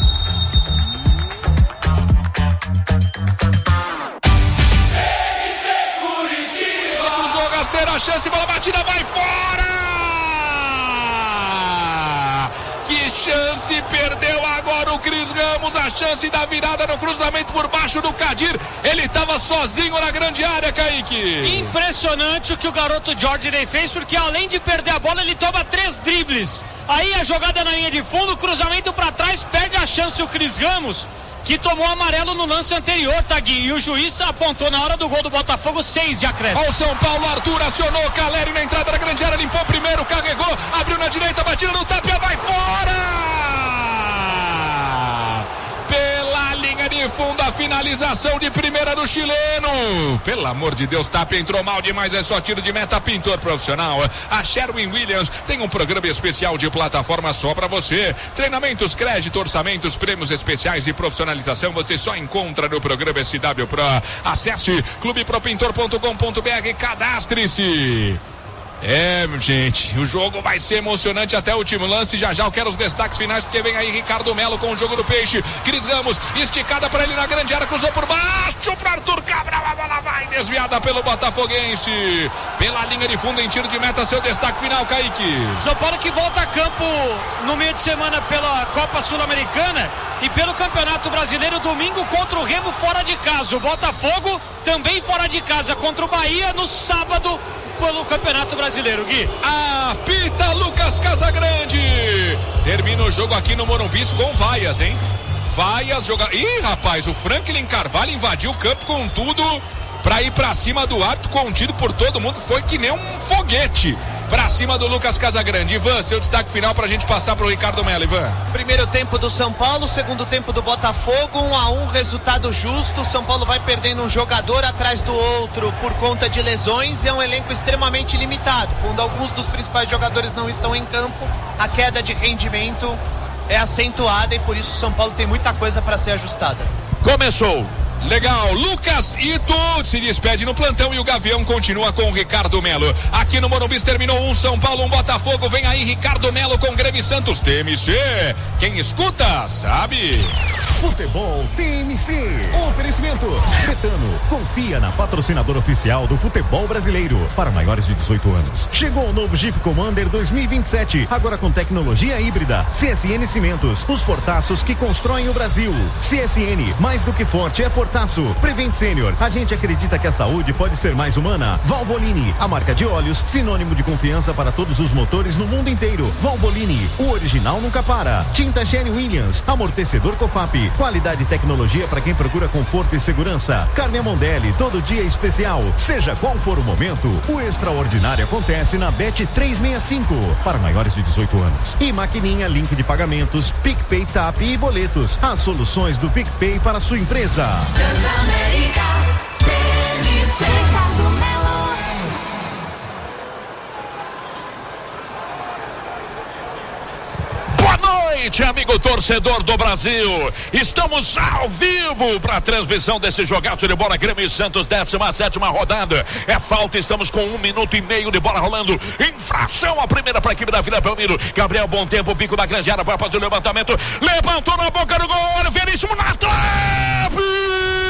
A chance, bola batida, vai fora! Que chance, perdeu agora o Cris Ramos, a chance da virada no cruzamento por baixo do Kadir. Ele estava sozinho na grande área, Kaique. Impressionante o que o garoto Jordan fez, porque além de perder a bola, ele toma três dribles. Aí a jogada na linha de fundo, cruzamento para trás, perde a chance o Cris Ramos, que tomou amarelo no lance anterior, Tagui, e o juiz apontou na hora do gol do Botafogo seis de acréscimo. Olha o São Paulo, Arthur acionou, Caleri na entrada da grande área, limpou primeiro, carregou, abriu na direita, batida no Tapia, vai fora! Pela linha de fundo, a finalização de primeira do chileno. Pelo amor de Deus, Tapia entrou mal demais, é só tiro de meta, pintor profissional. A Sherwin Williams tem um programa especial de plataforma só pra você. Treinamentos, crédito, orçamentos, prêmios especiais e profissionalização você só encontra no programa S W Pro. Acesse clube pro pintor ponto com ponto b r, cadastre-se. É, gente, o jogo vai ser emocionante até o último lance. Já já eu quero os destaques finais, porque vem aí Ricardo Melo com o jogo do peixe. Cris Ramos, esticada para ele na grande área, cruzou por baixo para Arthur Cabral, a bola vai desviada pelo botafoguense. Pela linha de fundo em tiro de meta, seu destaque final, Kaique. São Paulo que volta a campo no meio de semana pela Copa Sul-Americana e pelo Campeonato Brasileiro, domingo contra o Remo fora de casa. O Botafogo também fora de casa contra o Bahia no sábado pelo Campeonato Brasileiro, Gui. Apita Lucas Casagrande. Termina o jogo aqui no Morumbi com vaias, hein? Vaias, joga... Ih, rapaz, o Franklin Carvalho invadiu o campo com tudo pra ir pra cima do árbitro, contido por todo mundo, foi que nem um foguete. pra cima do Lucas Casagrande. Ivan, seu destaque final pra gente passar pro Ricardo Melo, Ivan. Primeiro tempo do São Paulo, segundo tempo do Botafogo, um a um, resultado justo. São Paulo vai perdendo um jogador atrás do outro por conta de lesões e é um elenco extremamente limitado. Quando alguns dos principais jogadores não estão em campo, a queda de rendimento é acentuada e por isso o São Paulo tem muita coisa para ser ajustada. Começou. Legal, Lucas Ito se despede no plantão e o Gavião continua com o Ricardo Melo. Aqui no Morumbi terminou um São Paulo, um Botafogo. Vem aí Ricardo Melo com Grêmio Santos. T M C, quem escuta sabe. Futebol T M C. Oferecimento Betano. Confia na patrocinadora oficial do futebol brasileiro. Para maiores de dezoito anos. Chegou o novo Jeep Commander dois mil e vinte e sete. Agora com tecnologia híbrida. C S N Cimentos. Os fortaços que constroem o Brasil. C S N, mais do que forte, é fortaço. Prevent Senior. A gente acredita que a saúde pode ser mais humana. Valvoline, a marca de óleos, sinônimo de confiança para todos os motores no mundo inteiro. Valvoline, o original nunca para. Tinta Sherry Williams, amortecedor Cofap. Qualidade e tecnologia para quem procura conforto e segurança. Carne Mondelli, todo dia especial. Seja qual for o momento, o extraordinário acontece na Bet trezentos e sessenta e cinco. Para maiores de dezoito anos. E maquininha, link de pagamentos, PicPay, Tap e boletos. As soluções do PicPay para sua empresa. Transamérica, T M C, Ricardo Melo. Boa noite, amigo torcedor do Brasil. Estamos ao vivo para a transmissão desse jogaço de bola Grêmio e Santos, décima sétima rodada. É falta, estamos com um minuto e meio de bola rolando. Infração, a primeira para a equipe da Vila Belmiro. Gabriel Bom Tempo, bico da grande área para fazer o levantamento. Levantou na boca do gol, olha, Veríssimo na trave.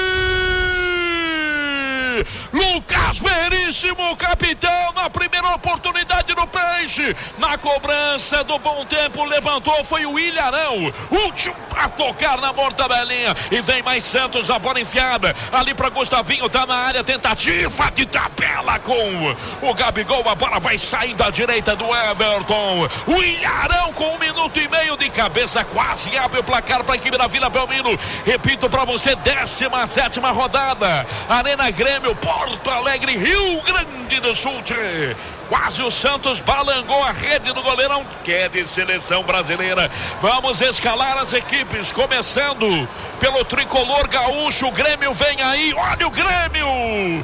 Lucas Veríssimo, capitão, na primeira oportunidade do Peixe, na cobrança do Bom Tempo, levantou, foi o Ilharão, último a tocar na mortadelinha, e vem mais Santos, a bola enfiada, ali para Gustavinho, tá na área, tentativa de tabela com o Gabigol, a bola vai sair da direita do Everton, o Ilharão com um minuto e meio de cabeça, quase abre o placar para a equipe da Vila Belmiro, repito para você, décima sétima rodada, Arena Grêmio, Porto Alegre, Rio Grande do Sul. Quase o Santos balangou a rede do goleirão, que é de seleção brasileira. Vamos escalar as equipes, começando pelo tricolor gaúcho. O Grêmio vem aí, olha o Grêmio.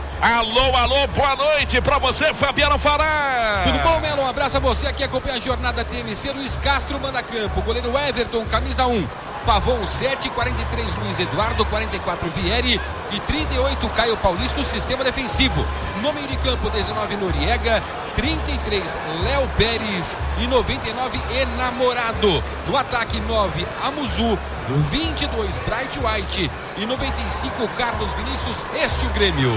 Alô, alô, boa noite pra você, Fabiano Fará. Tudo bom, Melo? Um abraço a você que acompanha a jornada T M C. Luiz Castro manda campo, goleiro Everton, camisa um, Pavon sete, quarenta e três Luiz Eduardo, quarenta e quatro Vieri e trinta e oito Caio Paulista, o sistema defensivo. No meio de campo, dezenove Noriega, trinta e três Léo Pérez e noventa e nove Enamorado. No ataque, nove Amuzu, vinte e dois Bright White e noventa e cinco Carlos Vinícius. Este é o Grêmio.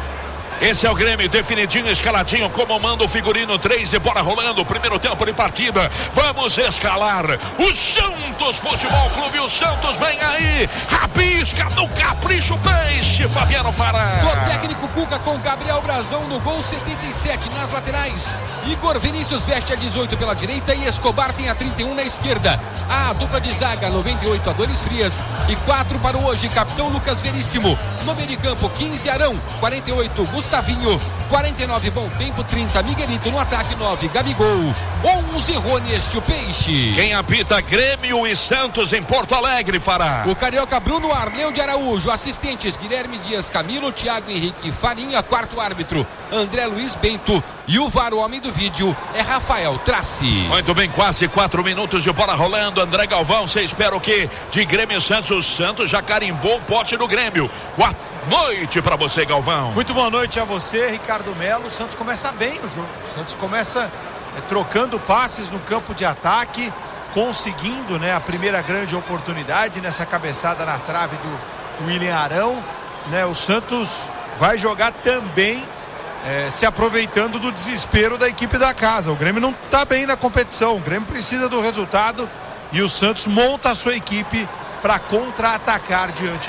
Esse é o Grêmio, definidinho, escaladinho, como manda o figurino, três de bola rolando, primeiro tempo de partida, vamos escalar o Santos Futebol Clube, o Santos vem aí, rabisca no capricho Peixe, Fabiano Fará. Do técnico Cuca com Gabriel Brazão no gol, setenta e sete nas laterais, Igor Vinícius veste a dezoito pela direita e Escobar tem a trinta e um na esquerda, a dupla de zaga, noventa e oito Adonis Frias e quatro para o hoje, capitão Lucas Veríssimo, no meio de campo, quinze Arão, quarenta e oito Gustavinho, quarenta e nove Bom Tempo, trinta Miguelito, no ataque nove Gabigol, onze Rony, este o Peixe. Quem apita Grêmio e Santos em Porto Alegre, Fará? O carioca Bruno Arleu de Araújo, assistentes Guilherme Dias Camilo, Thiago Henrique Farinha, quarto árbitro André Luiz Bento e o V A R, o homem do vídeo, é Rafael Traci. Muito bem, quase quatro minutos de bola rolando. André Galvão, você espera o quê? De Grêmio e Santos, o Santos já carimbou o pote do Grêmio. Boa noite pra você, Galvão. Muito boa noite a você, Ricardo Melo. O Santos começa bem o jogo. O Santos começa é, trocando passes no campo de ataque, conseguindo, né, a primeira grande oportunidade nessa cabeçada na trave do William Arão, né? O Santos vai jogar também é, se aproveitando do desespero da equipe da casa. O Grêmio não está bem na competição, o Grêmio precisa do resultado e o Santos monta a sua equipe para contra-atacar diante da,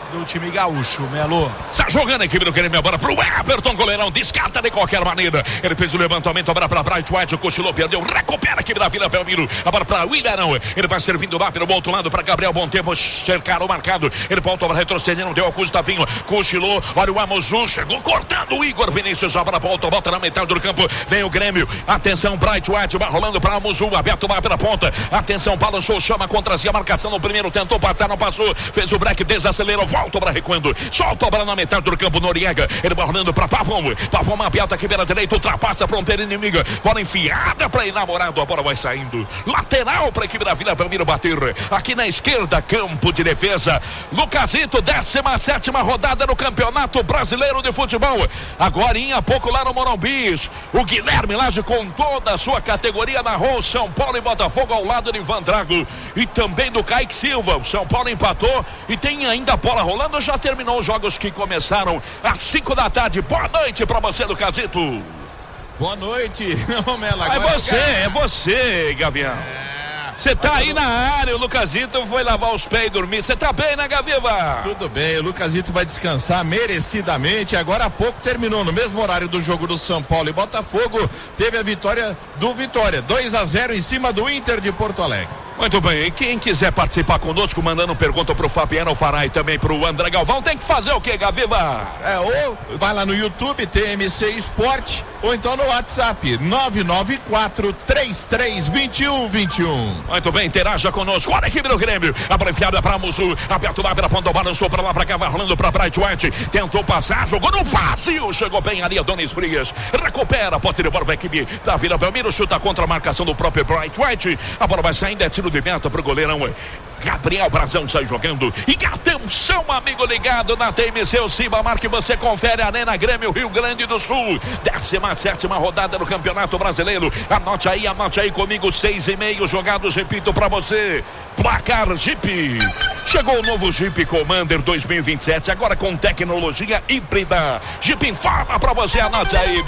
do time gaúcho, Melo. Está jogando a equipe do Grêmio agora pro Everton, goleirão, descarta de qualquer maneira. Ele fez o levantamento, agora para Bright White, cochilou, perdeu, recupera a equipe da Vila Belmiro. Agora para William, ele vai servindo lá pelo outro lado para Gabriel Bom Tempo, cercaram o marcado. Ele voltou para retroceder, não deu ao Gustavinho, cochilou, olha o Amozu, chegou cortando o Igor Vinícius, já para a volta, volta na metade do campo, vem o Grêmio, atenção, Bright White, vai rolando para Amozu, aberto lá pela ponta, atenção, balançou, chama contra si, a marcação no primeiro, tentou passar, não passou, fez o break, desacelerou, volta para recuando, solta a bola na metade do campo, Noriega, ele vai rolando para Pavão, Pavão aberta aqui pela direita, ultrapassa para um pé inimigo, bola enfiada para enamorado, a bola vai saindo, lateral para a equipe da Vila Belmiro bater, aqui na esquerda, campo de defesa, Lucasito, décima sétima rodada no Campeonato Brasileiro de Futebol, agora há pouco lá no Morumbi, o Guilherme Lage com toda a sua categoria narrou São Paulo e Botafogo ao lado de Ivan Drago e também do Kaique Silva. O São Paulo empatou e tem ainda a bola rolando, já terminou os jogos que começaram às cinco da tarde. Boa noite para você, Lucasito. Boa noite, Mela. É você, é você, Gavião. Você tá aí na área, o Lucasito foi lavar os pés e dormir. Você tá bem, né, Gaviva? Tudo bem, o Lucasito vai descansar merecidamente. Agora há pouco terminou, no mesmo horário do jogo do São Paulo e Botafogo, teve a vitória do Vitória, dois a zero em cima do Inter de Porto Alegre. Muito bem, e quem quiser participar conosco, mandando pergunta pro Fabiano Fará e também pro André Galvão, tem que fazer o quê, Gaviva? É, ou vai lá no YouTube, T M C Esporte, ou então no WhatsApp, nove nove quatro, três três dois um dois um. Muito bem, interaja conosco, olha a equipe do Grêmio, abreviada pra Musu, aberto lá pela ponta, balançou pra lá, pra cá, vai rolando pra Bright White, tentou passar, jogou no vazio, chegou bem ali a Donis Frias, recupera, pode ter bola pra equipe da Vila Belmiro, chuta contra a marcação do próprio Bright White, a bola vai saindo, é tiro de meta pro goleirão Gabriel Brazão, sai jogando. E atenção, amigo ligado na T M C, o Cibamar, que você confere, Arena Grêmio, Rio Grande do Sul, décima sétima rodada no Campeonato Brasileiro. Anote aí, anote aí comigo, seis e meio jogados, repito pra você, placar Jeep. Chegou o novo Jeep Commander dois mil e vinte e sete, agora com tecnologia híbrida. Jeep fala pra você, anote aí,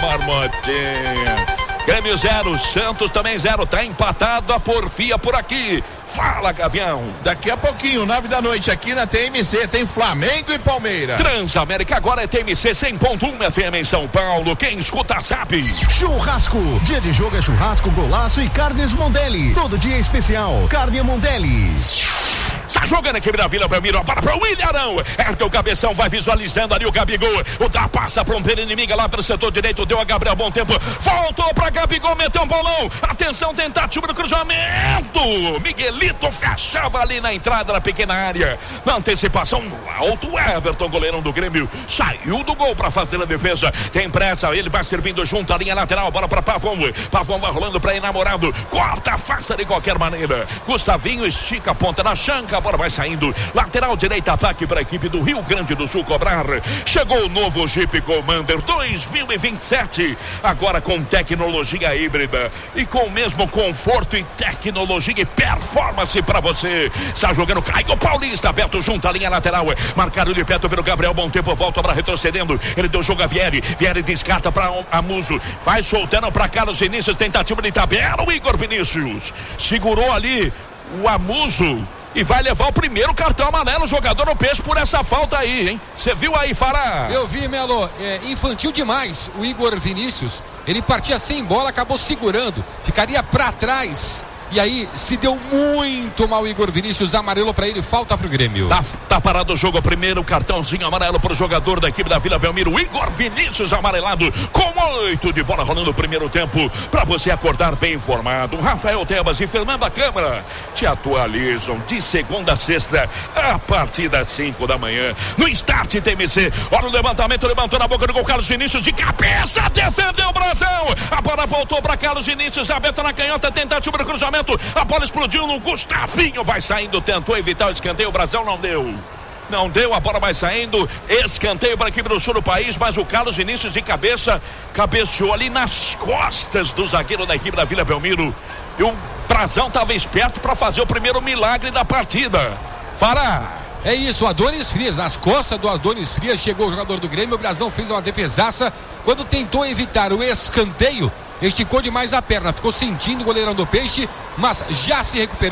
Marmotinha. Grêmio zero, Santos também zero, tá empatado a porfia por aqui. Fala, Gavião. Daqui a pouquinho, nove da noite, aqui na T M C, tem Flamengo e Palmeiras. Transamérica agora é T M C cem ponto um F M em São Paulo. Quem escuta sabe. Churrasco. Dia de jogo é churrasco, golaço e carnes Mondelli. Todo dia é especial. Carne Mondelli. Está jogando a equipe da Vila Belmiro, para para o William, ergue o cabeção, vai visualizando ali o Gabigol, o dá passa para um pé inimiga lá pelo setor direito, deu a Gabriel Bom Tempo, voltou para Gabigol, meteu um bolão, atenção, tentativa do cruzamento, Miguelito fechava ali na entrada da pequena área, na antecipação no alto, Everton, goleirão do Grêmio, saiu do gol para fazer a defesa, tem pressa, ele vai servindo junto à linha lateral, bola para Pavão, Pavão vai rolando para enamorado, corta, faça de qualquer maneira, Gustavinho estica a ponta na chanca, a bola vai saindo, lateral direita, ataque para a equipe do Rio Grande do Sul cobrar. Chegou o novo Jeep Commander dois mil e vinte e sete, agora com tecnologia híbrida e com o mesmo conforto e tecnologia e performance para você. Está jogando Caio Paulista, aberto junto à linha lateral, marcado de perto pelo Gabriel Bom Tempo, volta para retrocedendo, ele deu jogo a Vieri, Vieri descarta para Amuso, vai soltando para Carlos Vinícius, tentativa de tabela, o Igor Vinícius segurou ali o Amuso e vai levar o primeiro cartão amarelo, jogador no peixe por essa falta aí, hein? Você viu aí, Fará? Eu vi, Melo, é infantil demais o Igor Vinícius, ele partia sem bola, acabou segurando, ficaria pra trás. E aí, se deu muito mal o Igor Vinícius, amarelo pra ele, falta pro Grêmio. Tá, tá parado o jogo, primeiro cartãozinho amarelo pro jogador da equipe da Vila Belmiro, Igor Vinícius amarelado, com oito de bola rolando o primeiro tempo, pra você acordar bem informado. Rafael Tebas e Fernanda Câmara te atualizam de segunda a sexta, a partir das cinco da manhã, no Start T M C. Olha o levantamento, levantou na boca do gol, Carlos Vinícius de cabeça, defendeu o Brasão, a bola voltou pra Carlos Vinícius, aberta na canhota, tentativa do cruzamento, a bola explodiu no Gustavinho, vai saindo, tentou evitar o escanteio, o Brasão não deu. Não deu, a bola vai saindo, escanteio para a equipe do sul do país, mas o Carlos Vinícius de cabeça, cabeceou ali nas costas do zagueiro da equipe da Vila Belmiro. E o Brasão estava esperto para fazer o primeiro milagre da partida. Fará. É isso, o Adonis Frias, nas costas do Adonis Frias, chegou o jogador do Grêmio, o Brasão fez uma defesaça, quando tentou evitar o escanteio, esticou demais a perna, ficou sentindo o goleirão do Peixe, mas já se recuperou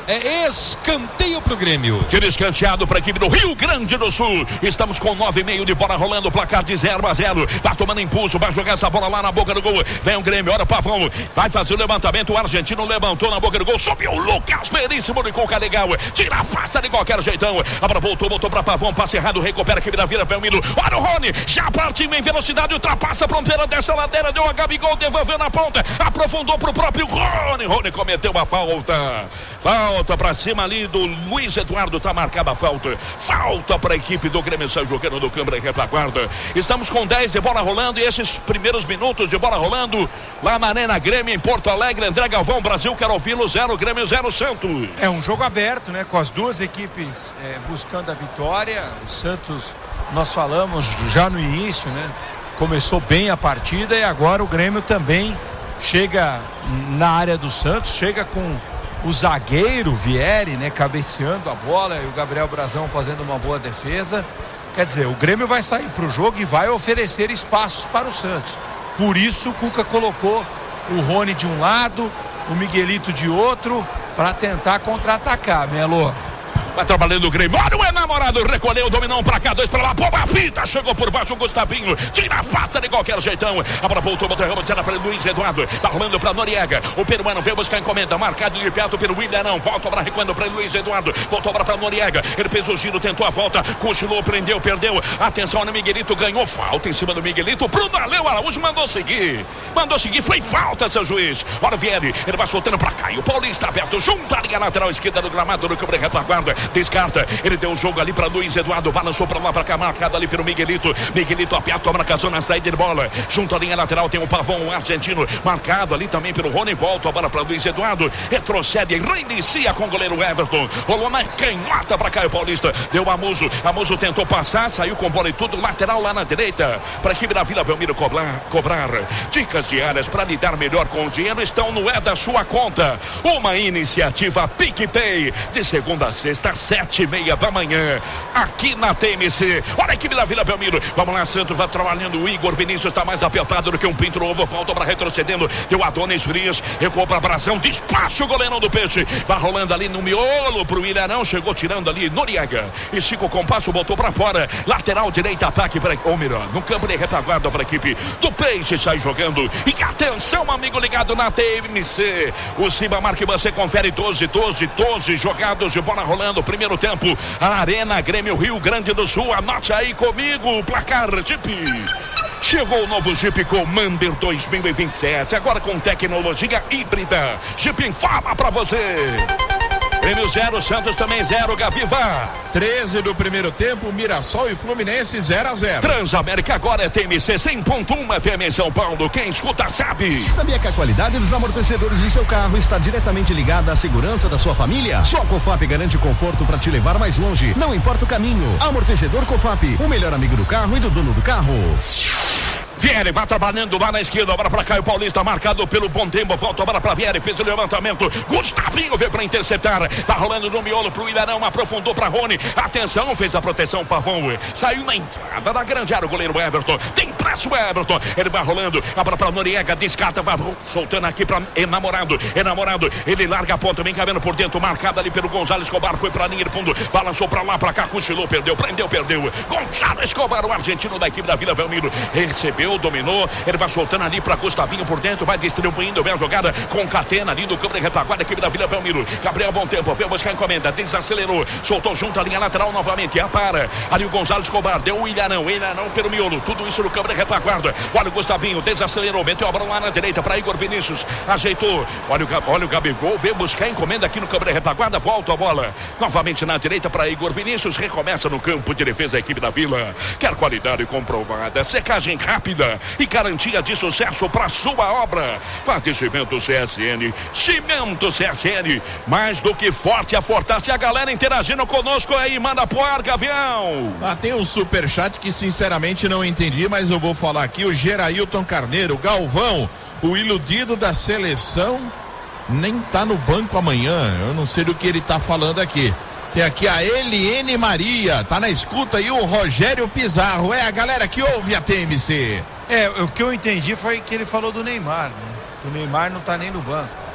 É escanteio pro Grêmio. Tiro escanteado para a equipe do Rio Grande do Sul. Estamos com nove e meio de bola rolando, placar de zero a zero. Tá tomando impulso, vai jogar essa bola lá na boca do gol. Vem o Grêmio, olha o Pavão, vai fazer o levantamento. O argentino levantou na boca do gol, subiu o Lucas Veríssimo de Coca legal. Tira a pasta de qualquer jeitão. Agora voltou, voltou para Pavão, passe errado, recupera a equipe da Vila Belmiro. Olha o Rony, já partiu em velocidade, ultrapassa a fronteira dessa ladeira, deu a Gabigol, devolveu na ponta, aprofundou pro próprio Rony. Rony cometeu a falta. Falta pra cima ali do Luiz Eduardo, tá marcada a falta. Falta pra equipe do Grêmio, está jogando do Câmara e retaguarda. Estamos com dez de bola rolando e esses primeiros minutos de bola rolando lá na Arena Grêmio em Porto Alegre. André Galvão, Brasil, quero ouvi-lo, zero Grêmio, zero Santos. É um jogo aberto, né? Com as duas equipes é, buscando a vitória. O Santos, nós falamos já no início, né? Começou bem a partida e agora o Grêmio também chega na área do Santos, chega com o zagueiro Vieri, né, cabeceando a bola, e o Gabriel Brazão fazendo uma boa defesa. Quer dizer, o Grêmio vai sair para o jogo e vai oferecer espaços para o Santos. Por isso o Cuca colocou o Rony de um lado, o Miguelito de outro, para tentar contra-atacar, Melo. Vai trabalhando o Grêmio, olha o enamorado, recolheu, dominou um pra cá, dois pra lá, pô, a fita, chegou por baixo o Gustavinho, tira a faça de qualquer jeitão, agora voltou, botou a tira para Luiz Eduardo, tá rolando pra Noriega, o peruano veio buscar encomenda, marcado de perto pelo William, volta para recuando pra Luiz Eduardo, voltou agora pra Noriega, ele fez o giro, tentou a volta, cochilou, prendeu, perdeu, atenção no Miguelito, ganhou falta em cima do Miguelito, Bruno Aleu Araújo mandou seguir, mandou seguir, foi falta, seu juiz, olha o Vieri, ele vai soltando pra cá, e o Paulista aberto, junto à linha lateral esquerda do gramado do Câmara retaguarda, descarta, ele deu o jogo ali para Luiz Eduardo, balançou para lá para cá, marcado ali pelo Miguelito, Miguelito aperta a marcação na saída de bola, junto à linha lateral tem o Pavão, o argentino, marcado ali também pelo Rony, volta a bola para Luiz Eduardo, retrocede e reinicia com o goleiro Everton, rolou na canhota para Caio Paulista, deu a Muso, a Muso tentou passar, saiu com bola e tudo, lateral lá na direita, para a equipe da Vila Belmiro cobrar, cobrar dicas diárias para lidar melhor com o dinheiro, estão no É da Sua Conta, uma iniciativa PicPay, de segunda a sexta, sete e meia da manhã, aqui na T M C. Olha a equipe da Vila Belmiro, vamos lá, Santos vai trabalhando, o Igor Vinícius está mais apertado do que um pinto novo, falta para retrocedendo, deu Adonis Frias, recuou para Brazão, despacha o goleirão do Peixe, vai rolando ali no miolo pro Ilharão, chegou tirando ali Noriega, e Chico Compasso botou para fora, lateral direita, ataque para, ou melhor, no campo de retaguarda para a equipe do Peixe, sai jogando, e atenção amigo ligado na T M C, o Cibamar que você confere, doze, doze, doze jogados de bola rolando, primeiro tempo, a Arena Grêmio Rio Grande do Sul, anote aí comigo o placar Jeep. Chegou o novo Jeep Commander dois mil e vinte e sete, agora com tecnologia híbrida. Jeep informa pra você. Grêmio zero, Santos também zero, Gaviva. treze do primeiro tempo, Mirassol e Fluminense zero a zero. Transamérica agora é T M C cem ponto um F M em São Paulo. Quem escuta sabe. Sabia que a qualidade dos amortecedores do seu carro está diretamente ligada à segurança da sua família? Só a Cofap garante conforto para te levar mais longe. Não importa o caminho. Amortecedor Cofap, o melhor amigo do carro e do dono do carro. Vieri vai trabalhando lá na esquerda, agora para Caio Paulista, marcado pelo bom tempo, volta agora para Vieri, fez o levantamento, Gustavinho veio para interceptar, tá rolando no miolo pro Ilharão, aprofundou para Rony, atenção, fez a proteção, Pavão, saiu na entrada da grande área, o goleiro Everton, tem pressa o Everton, ele vai rolando, agora para Noriega, descarta, vai soltando aqui para Enamorado, Enamorado, ele larga a ponta, vem cabendo por dentro, marcado ali pelo Gonzalo Escobar, foi para a linha de fundo, balançou para lá, para cá, cochilou, perdeu, prendeu, perdeu, Gonzalo Escobar, o argentino da equipe da Vila Belmiro, recebeu, dominou, ele vai soltando ali para Gustavinho por dentro, vai distribuindo bem a jogada, concatena ali do campo de retaguarda, equipe da Vila Belmiro, Gabriel bom tempo, veio buscar a encomenda, desacelerou, soltou junto a linha lateral novamente, a para, ali o Gonzalo Escobar, deu o Ilharão, Ilharão pelo miolo, tudo isso no campo de retaguarda, olha o Gustavinho, desacelerou, meteu a bola lá na direita para Igor Vinícius, ajeitou, olha o, olha o Gabigol, veio buscar a encomenda aqui no campo de retaguarda, volta a bola, novamente na direita para Igor Vinícius, recomeça no campo de defesa a equipe da Vila, quer qualidade comprovada, secagem rápida e garantia de sucesso para sua obra. Faz Cimento C S N, Cimento C S N, mais do que forte, a fortaça e a galera interagindo conosco aí, manda pro ar, Gavião. Ah, tem um superchat que sinceramente não entendi, mas eu vou falar aqui, o Gerailton Carneiro, Galvão, o iludido da seleção nem tá no banco amanhã, eu não sei do que ele tá falando aqui. Tem aqui a Eliene Maria, tá na escuta aí o Rogério Pizarro, é a galera que ouve a T M C. É, o que eu entendi foi que ele falou do Neymar, né? Que o Neymar não tá nem no banco.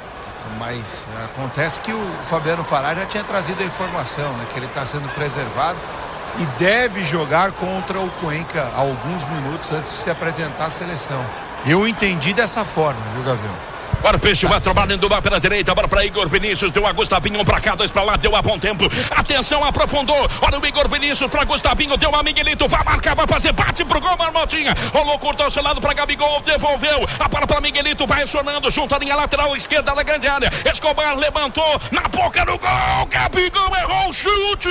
mas acontece que o Fabiano Fará já tinha trazido a informação, né, que ele está sendo preservado e deve jogar contra o Cuenca alguns minutos antes de se apresentar à seleção. Eu entendi dessa forma, viu, Gavião? Agora o Peixe vai trabalhando lá pela direita, agora para Igor Vinícius, deu a Gustavinho, um para cá, dois para lá, deu a bom tempo, atenção, aprofundou, olha o Igor Vinícius para Gustavinho, deu a Miguelito, vai marcar, vai fazer, bate pro gol, Marmotinha, rolou, cortou seu lado para Gabigol, devolveu, a bola para Miguelito, vai acionando, junto à linha lateral esquerda da grande área, Escobar levantou, na boca do gol, Gabigol errou o chute!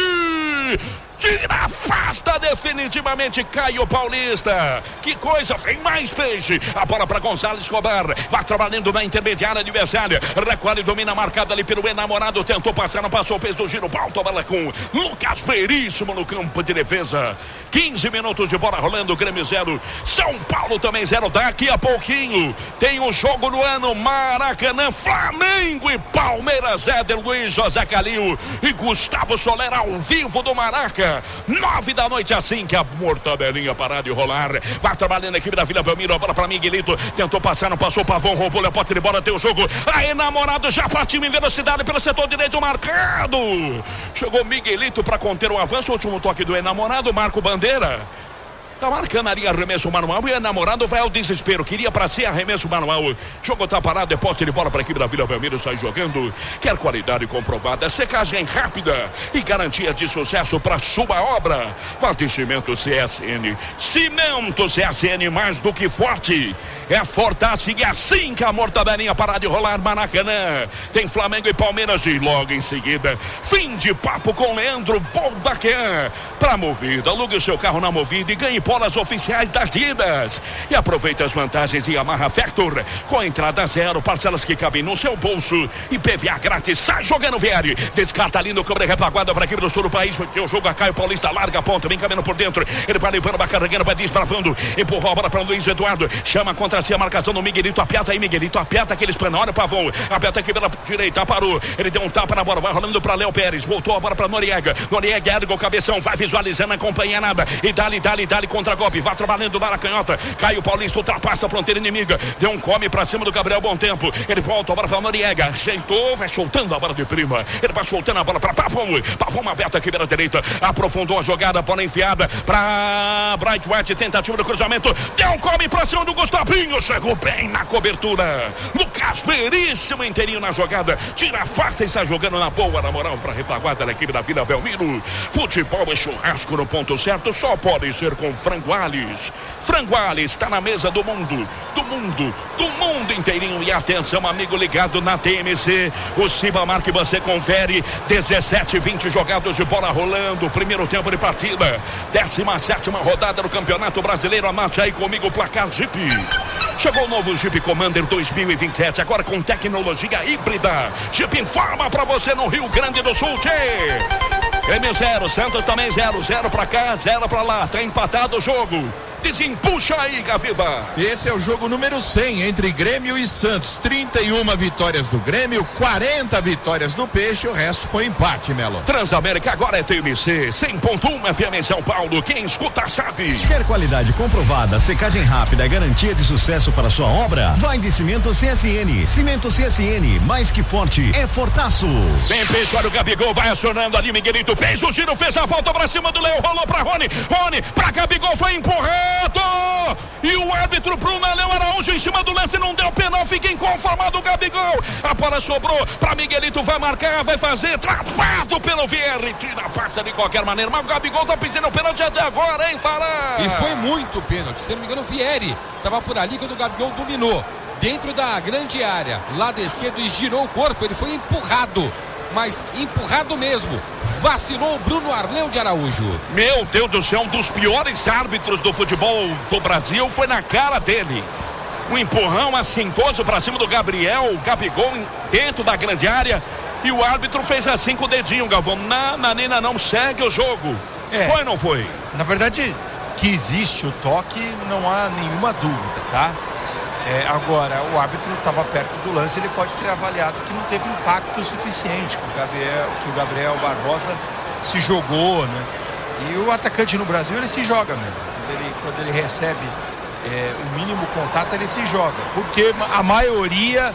Tira, afasta definitivamente Caio Paulista. Que coisa, vem mais Peixe. A bola para Gonzalo Escobar. Vai trabalhando na intermediária adversária. Recolhe, domina marcada ali pelo enamorado. Tentou passar, não passou, fez o giro. Volta a bola com Lucas Veríssimo no campo de defesa. quinze minutos de bola rolando. Grêmio zero. São Paulo também zero. Daqui a pouquinho tem o jogo do ano. Maracanã, Flamengo e Palmeiras. Éder Luiz, José Calil e Gustavo Soler ao vivo do Maraca. Nove da noite, assim que a mortadelinha parar de rolar. Vai trabalhando a equipe da Vila Belmiro. A bola para Miguelito. Tentou passar, não passou. Pavão roubou a pote de bola. Tem o jogo. Aí, namorado já partiu em velocidade pelo setor direito marcado. Chegou Miguelito para conter o avanço. Último toque do enamorado. Marco Bandeira. Tá marcando ali arremesso manual e o namorado vai ao desespero. Queria para si arremesso manual. Jogo tá parado, é pote de bola para a equipe da Vila Belmiro. Sai jogando. Quer qualidade comprovada, secagem rápida e garantia de sucesso para sua obra. Fortalecimento C S N. Cimento C S N, mais do que forte. É Fortace e assim que a mortadelinha parar de rolar. Maracanã. Tem Flamengo e Palmeiras e logo em seguida, fim de papo com Leandro Boldaquer. Pra Movida, alugue o seu carro na Movida e ganhe polas oficiais das Didas. E aproveite as vantagens em Yamaha Factor. Com entrada zero, parcelas que cabem no seu bolso e P V A grátis. Sai jogando, Vieri. Descarta ali no câmera repaguada para a equipe do sul do país. Tem o jogo a Caio Paulista, larga a ponta, vem caminhando por dentro. Ele vai limpando, vai carregando, vai desbravando. Empurrou a bola para o Luiz Eduardo. Chama contra si a marcação do Miguelito. Aperta aí, Miguelito. Aperta aquele espanhol. Olha o Pavão. Aperta aqui pela direita. Parou. Ele deu um tapa na bola. Vai rolando para Léo Pérez. Voltou a bola para Noriega. Noriega ergue o cabeção. Vai visualizando, acompanha nada. E dali, dali, dali contra golpe. Vai trabalhando lá na canhota. Caio Paulista ultrapassa a fronteira inimiga. Deu um come para cima do Gabriel Bom Tempo. Ele volta a bola para Noriega. Ajeitou. Vai soltando a bola de prima. Ele vai soltando a bola para Pavão. Pavão aberta aqui pela direita. Aprofundou a jogada. Bola enfiada para Bright White. Tentativa do cruzamento. Deu um come para cima do Gustavinho. Chegou bem na cobertura. Lucas Veríssimo inteirinho na jogada. Tira a farta e sai jogando na boa, na moral, para a retaguarda da equipe da Vila Belmiro. Futebol é churrasco no ponto certo. Só pode ser com Franguales. Franguales está na mesa do mundo. Do mundo. Do mundo inteirinho. E atenção, amigo ligado na T M C. O Cibamar que você confere. dezessete, vinte jogados de bola rolando. Primeiro tempo de partida. décima sétima rodada do Campeonato Brasileiro. Amate aí comigo o placar Jeep. Chegou o novo Jeep Commander dois mil e vinte e sete, agora com tecnologia híbrida. Jeep informa pra você no Rio Grande do Sul, tchê. Grêmio zero, Santos também zero, zero pra cá, zero pra lá. Tá empatado o jogo. Desempuxa aí, Gaviva. Esse é o jogo número cem entre Grêmio e Santos. trinta e uma vitórias do Grêmio, quarenta vitórias do Peixe. O resto foi empate, Melo. Transamérica agora é T M C cem ponto um F M em São Paulo. Quem escuta sabe. Quer qualidade comprovada, secagem rápida e garantia de sucesso para sua obra? Vai de Cimento C S N. Cimento C S N, mais que forte, é fortaço. Vem, Peixe, olha o Gabigol, vai acionando ali, Miguelito. Fez o giro, fez a volta pra cima do Léo, rolou pra Rony. Rony, pra Gabigol, foi empurrado. E o árbitro Bruno Leão Araújo em cima do lance, não deu penal, fica inconformado o Gabigol. A bola sobrou pra Miguelito, vai marcar, vai fazer, travado pelo Vierre, tira a farsa de qualquer maneira, mas o Gabigol tá pedindo o pênalti até agora, hein, Fará? E foi muito pênalti, se não me engano o Vierre tava por ali quando o Gabigol dominou, dentro da grande área, lado esquerdo, e girou o corpo, ele foi empurrado. Mas empurrado mesmo. Vacilou o Bruno Arleu de Araújo. Meu Deus do céu, um dos piores árbitros do futebol do Brasil foi na cara dele. Um empurrão assintoso pra cima do Gabriel, o Gabigol dentro da grande área. E o árbitro fez assim com o dedinho, Galvão. Na Nanina não segue o jogo. É, foi ou não foi? Na verdade, que existe o toque, não há nenhuma dúvida, tá? É, agora, o árbitro estava perto do lance, ele pode ter avaliado que não teve impacto suficiente, que o Gabriel, que o Gabriel Barbosa se jogou, né? E o atacante no Brasil, ele se joga mesmo. Quando ele, quando ele recebe é, o mínimo contato, ele se joga. Porque a maioria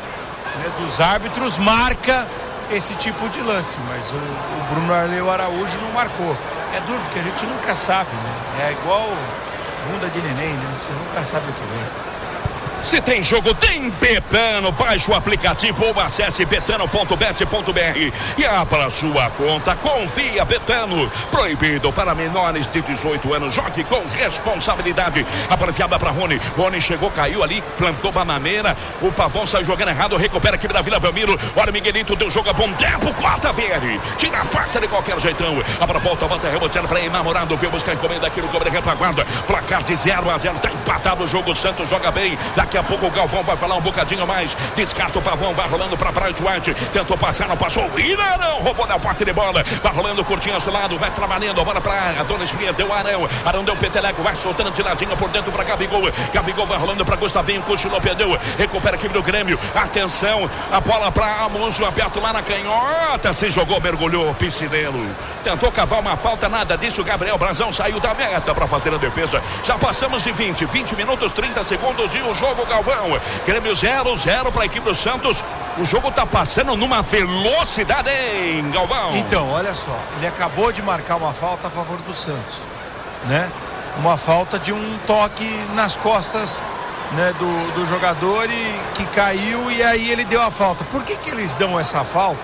né, dos árbitros marca esse tipo de lance, mas o, o Bruno Arleu Araújo não marcou. É duro, porque a gente nunca sabe, né? É igual bunda de neném, né? Você nunca sabe o que vem. Se tem jogo, tem Betano. Baixe o aplicativo ou acesse betano ponto bet ponto br e abra sua conta. Confia, Betano. Proibido para menores de dezoito anos. Jogue com responsabilidade. A porfiada para Rony. Rony chegou, caiu ali, plantou bananeira. O Pavão sai jogando errado. Recupera aqui da Vila Belmiro. Olha o Miguelito, deu jogo a bom tempo. Corta, Vieri. Tira a faca de qualquer jeitão. Abra a volta, bota reboteando para enamorado. Viu buscar encomenda aqui no Cobre Retaguarda. Placar de zero a zero. Tá empatado o jogo. O Santos joga bem. Daqui a pouco o Galvão vai falar um bocadinho mais. Descarta o Pavão, vai rolando para Bright White. Tentou passar, não passou. Irarão roubou na parte de bola. Vai rolando curtinho ao seu lado, vai trabalhando. A bola para a Dona Espinha, deu Arão. Arão deu peteleco, vai soltando de ladinho por dentro para Gabigol. Gabigol vai rolando para Gustavinho, cochilou, perdeu. Recupera aqui do Grêmio. Atenção, a bola para Amuso, aberto lá na canhota. Se jogou, mergulhou, Piscineiro. Tentou cavar uma falta, nada disso. Gabriel Brazão saiu da meta para fazer a defesa. Já passamos de vinte, vinte minutos, trinta segundos e o jogo, Galvão. Grêmio zero a zero para a equipe do Santos. O jogo tá passando numa velocidade, hein, Galvão? Então, olha só, ele acabou de marcar uma falta a favor do Santos, né? Uma falta de um toque nas costas, né, do, do jogador e que caiu, e aí ele deu a falta. Por que que eles dão essa falta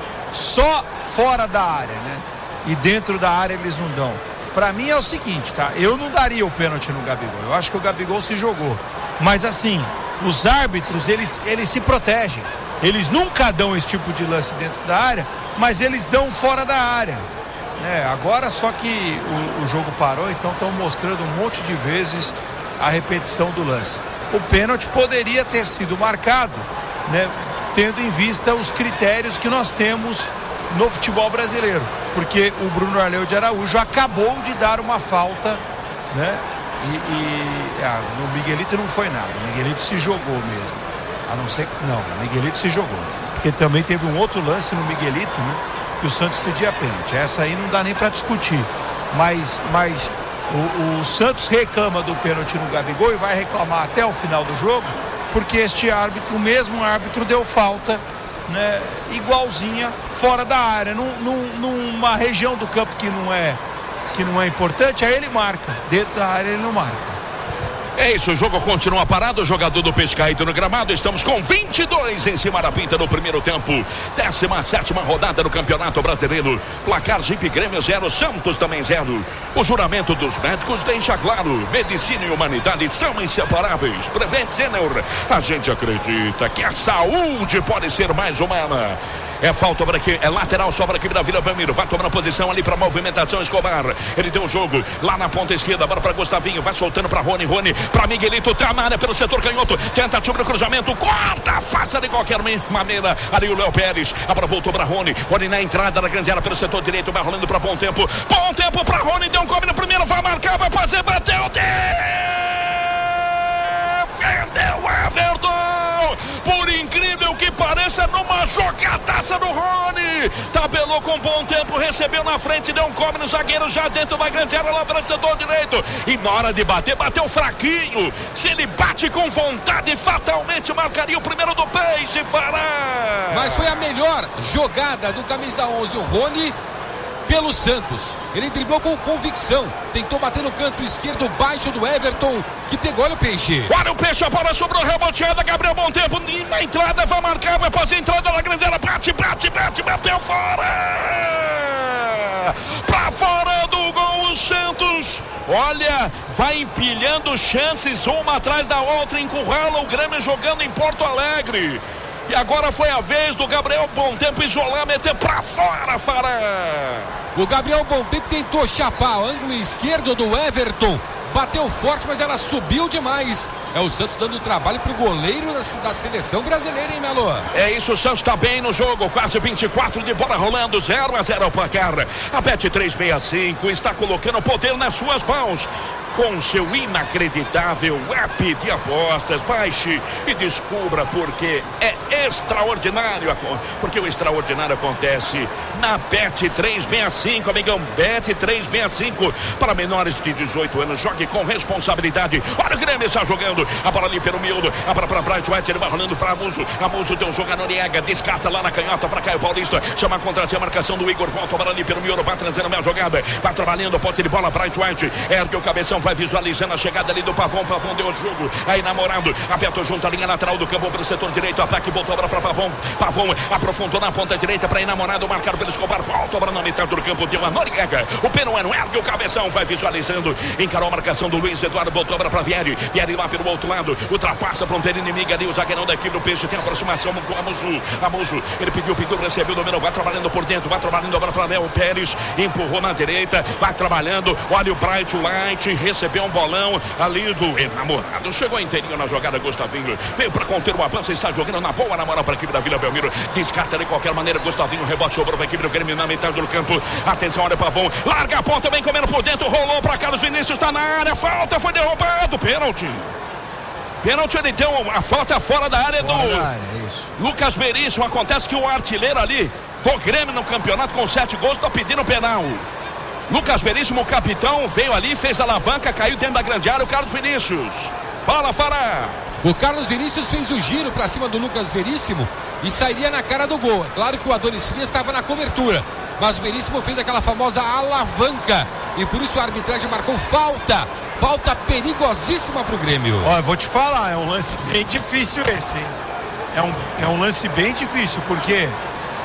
só fora da área, né? E dentro da área eles não dão? Pra mim é o seguinte, tá? Eu não daria o pênalti no Gabigol. Eu acho que o Gabigol se jogou. Mas assim, os árbitros, eles, eles se protegem. Eles nunca dão esse tipo de lance dentro da área, mas eles dão fora da área. É, agora só que o, o jogo parou, então estão mostrando um monte de vezes a repetição do lance. O pênalti poderia ter sido marcado, né, tendo em vista os critérios que nós temos no futebol brasileiro. Porque o Bruno Arleu de Araújo acabou de dar uma falta, né? E, e ah, no Miguelito não foi nada. O Miguelito se jogou mesmo. A não ser que. Não, o Miguelito se jogou. Porque também teve um outro lance no Miguelito, né, que o Santos pedia pênalti. Essa aí não dá nem para discutir. Mas, mas o, o Santos reclama do pênalti no Gabigol e vai reclamar até o final do jogo, porque este árbitro, o mesmo árbitro, deu falta, né, igualzinha fora da área, num, num, numa região do campo que não é. que não é importante, aí ele marca. Dentro da área ele não marca. É isso, o jogo continua parado. O jogador do Peixe caído no gramado. Estamos com vinte e dois em cima da pinta no primeiro tempo. décima sétima rodada do Campeonato Brasileiro. Placar Jeep Grêmio zero, Santos também zero. O juramento dos médicos deixa claro: medicina e humanidade são inseparáveis. Prevent Senior. A gente acredita que a saúde pode ser mais humana. É falta para aqui, é lateral só para a equipe da Vila Belmiro. Vai tomando posição ali para movimentação Escobar. Ele deu o jogo lá na ponta esquerda, agora para Gustavinho. Vai soltando para Rony, Rony para Miguelito. Tá na área pelo setor canhoto. Tentativa do cruzamento. Corta, faça de qualquer maneira. Ali o Léo Pérez. Agora voltou para Rony. Rony na entrada da grande área pelo setor direito. Vai rolando para Bom Tempo. Bom Tempo para Rony. Deu um come no primeiro. Vai marcar, vai fazer, bateu. Defendeu Everton. Por incrível que pareça, numa jogadaça do Rony. Tabelou com Bom Tempo, recebeu na frente, deu um come no zagueiro, já dentro da grande área, lá para o setor direito. E na hora de bater, bateu fraquinho. Se ele bate com vontade, fatalmente marcaria o primeiro do Peixe, Fará. Mas foi a melhor jogada do camisa onze, o Rony, pelo Santos. Ele driblou com convicção, tentou bater no canto esquerdo baixo do Everton, que pegou. Olha o Peixe. Olha o Peixe, a bola sobrou, reboteada, Gabriel Bom Tempo, na entrada, vai marcar, vai fazer a entrada na grande área, bate, bate, bate, bateu fora! Pra fora do gol o Santos. Olha, vai empilhando chances, uma atrás da outra, encurrala o Grêmio jogando em Porto Alegre. E agora foi a vez do Gabriel Bom Tempo isolar, meter pra fora, Fará. O Gabriel Bom Tempo tentou chapar o ângulo esquerdo do Everton. Bateu forte, mas ela subiu demais. É o Santos dando trabalho pro goleiro da, da seleção brasileira, hein, Melo? É isso, o Santos tá bem no jogo. Quase vinte e quatro de bola rolando, zero a zero ao placar. A Bet trezentos e sessenta e cinco está colocando o poder nas suas mãos. com seu inacreditável app de apostas. Baixe e descubra porque é extraordinário, porque o extraordinário acontece na Bet trezentos e sessenta e cinco, amigão. Bet trezentos e sessenta e cinco para menores de dezoito anos. Jogue com responsabilidade. Olha o Grêmio está jogando a bola ali pelo miúdo, a bola para Bright White, ele vai rolando para Amuso. Amuso deu um jogo a Noriega, descarta lá na canhota para Caio Paulista, chama contra a marcação do Igor, volta a bola ali pelo miúdo, vai trazendo a minha jogada, vai trabalhando, ponte de bola, Bright White, ergue o cabeção, vai visualizando a chegada ali do Pavão. Pavão deu o jogo, aí namorado, apertou junto a linha lateral do campo para o setor direito, ataque, botou a bola para Pavão. Pavão aprofundou na ponta direita para enamorado, marcado pelo Escobar, volta a bola na metade do campo, deu a Noriega, o peruano ergue o cabeção, vai visualizando, encarou a marcação do Luiz Eduardo, botou a bola para Vieri, Vieri lá pelo outro lado, ultrapassa para um perigo inimigo ali, o zagueirão da equipe do Peixe, tem aproximação com o Amuso, Amuso, ele pediu, pediu, recebeu o domínio, vai trabalhando por dentro, vai trabalhando a bola para Léo Pérez, empurrou na direita, vai trabalhando, olha o Bright Light, recebeu um bolão ali do enamorado, chegou inteirinho na jogada, Gustavinho, veio para conter o avanço, está jogando na boa, na moral para a equipe da Vila Belmiro, descarta de qualquer maneira, Gustavinho, rebote sobrou para a equipe do Grêmio na metade do campo, atenção, olha o Pavão, larga a ponta, vem comendo por dentro, rolou para Carlos Vinícius, está na área, falta, foi derrubado, pênalti. Pênalti, ele deu a falta fora da área do da área, é isso. Lucas Veríssimo. Acontece que o artilheiro ali do Grêmio no campeonato com sete gols está pedindo penal. Lucas Veríssimo, o capitão, veio ali, fez a alavanca, caiu dentro da grande área, o Carlos Vinícius. Fala, Fará. O Carlos Vinícius fez o giro para cima do Lucas Veríssimo e sairia na cara do gol. É claro que o Adonis Frias estava na cobertura, mas o Veríssimo fez aquela famosa alavanca e por isso a arbitragem marcou falta. Falta perigosíssima para o Grêmio. Ó, eu vou te falar, é um lance bem difícil esse, hein? É um, é um lance bem difícil, porque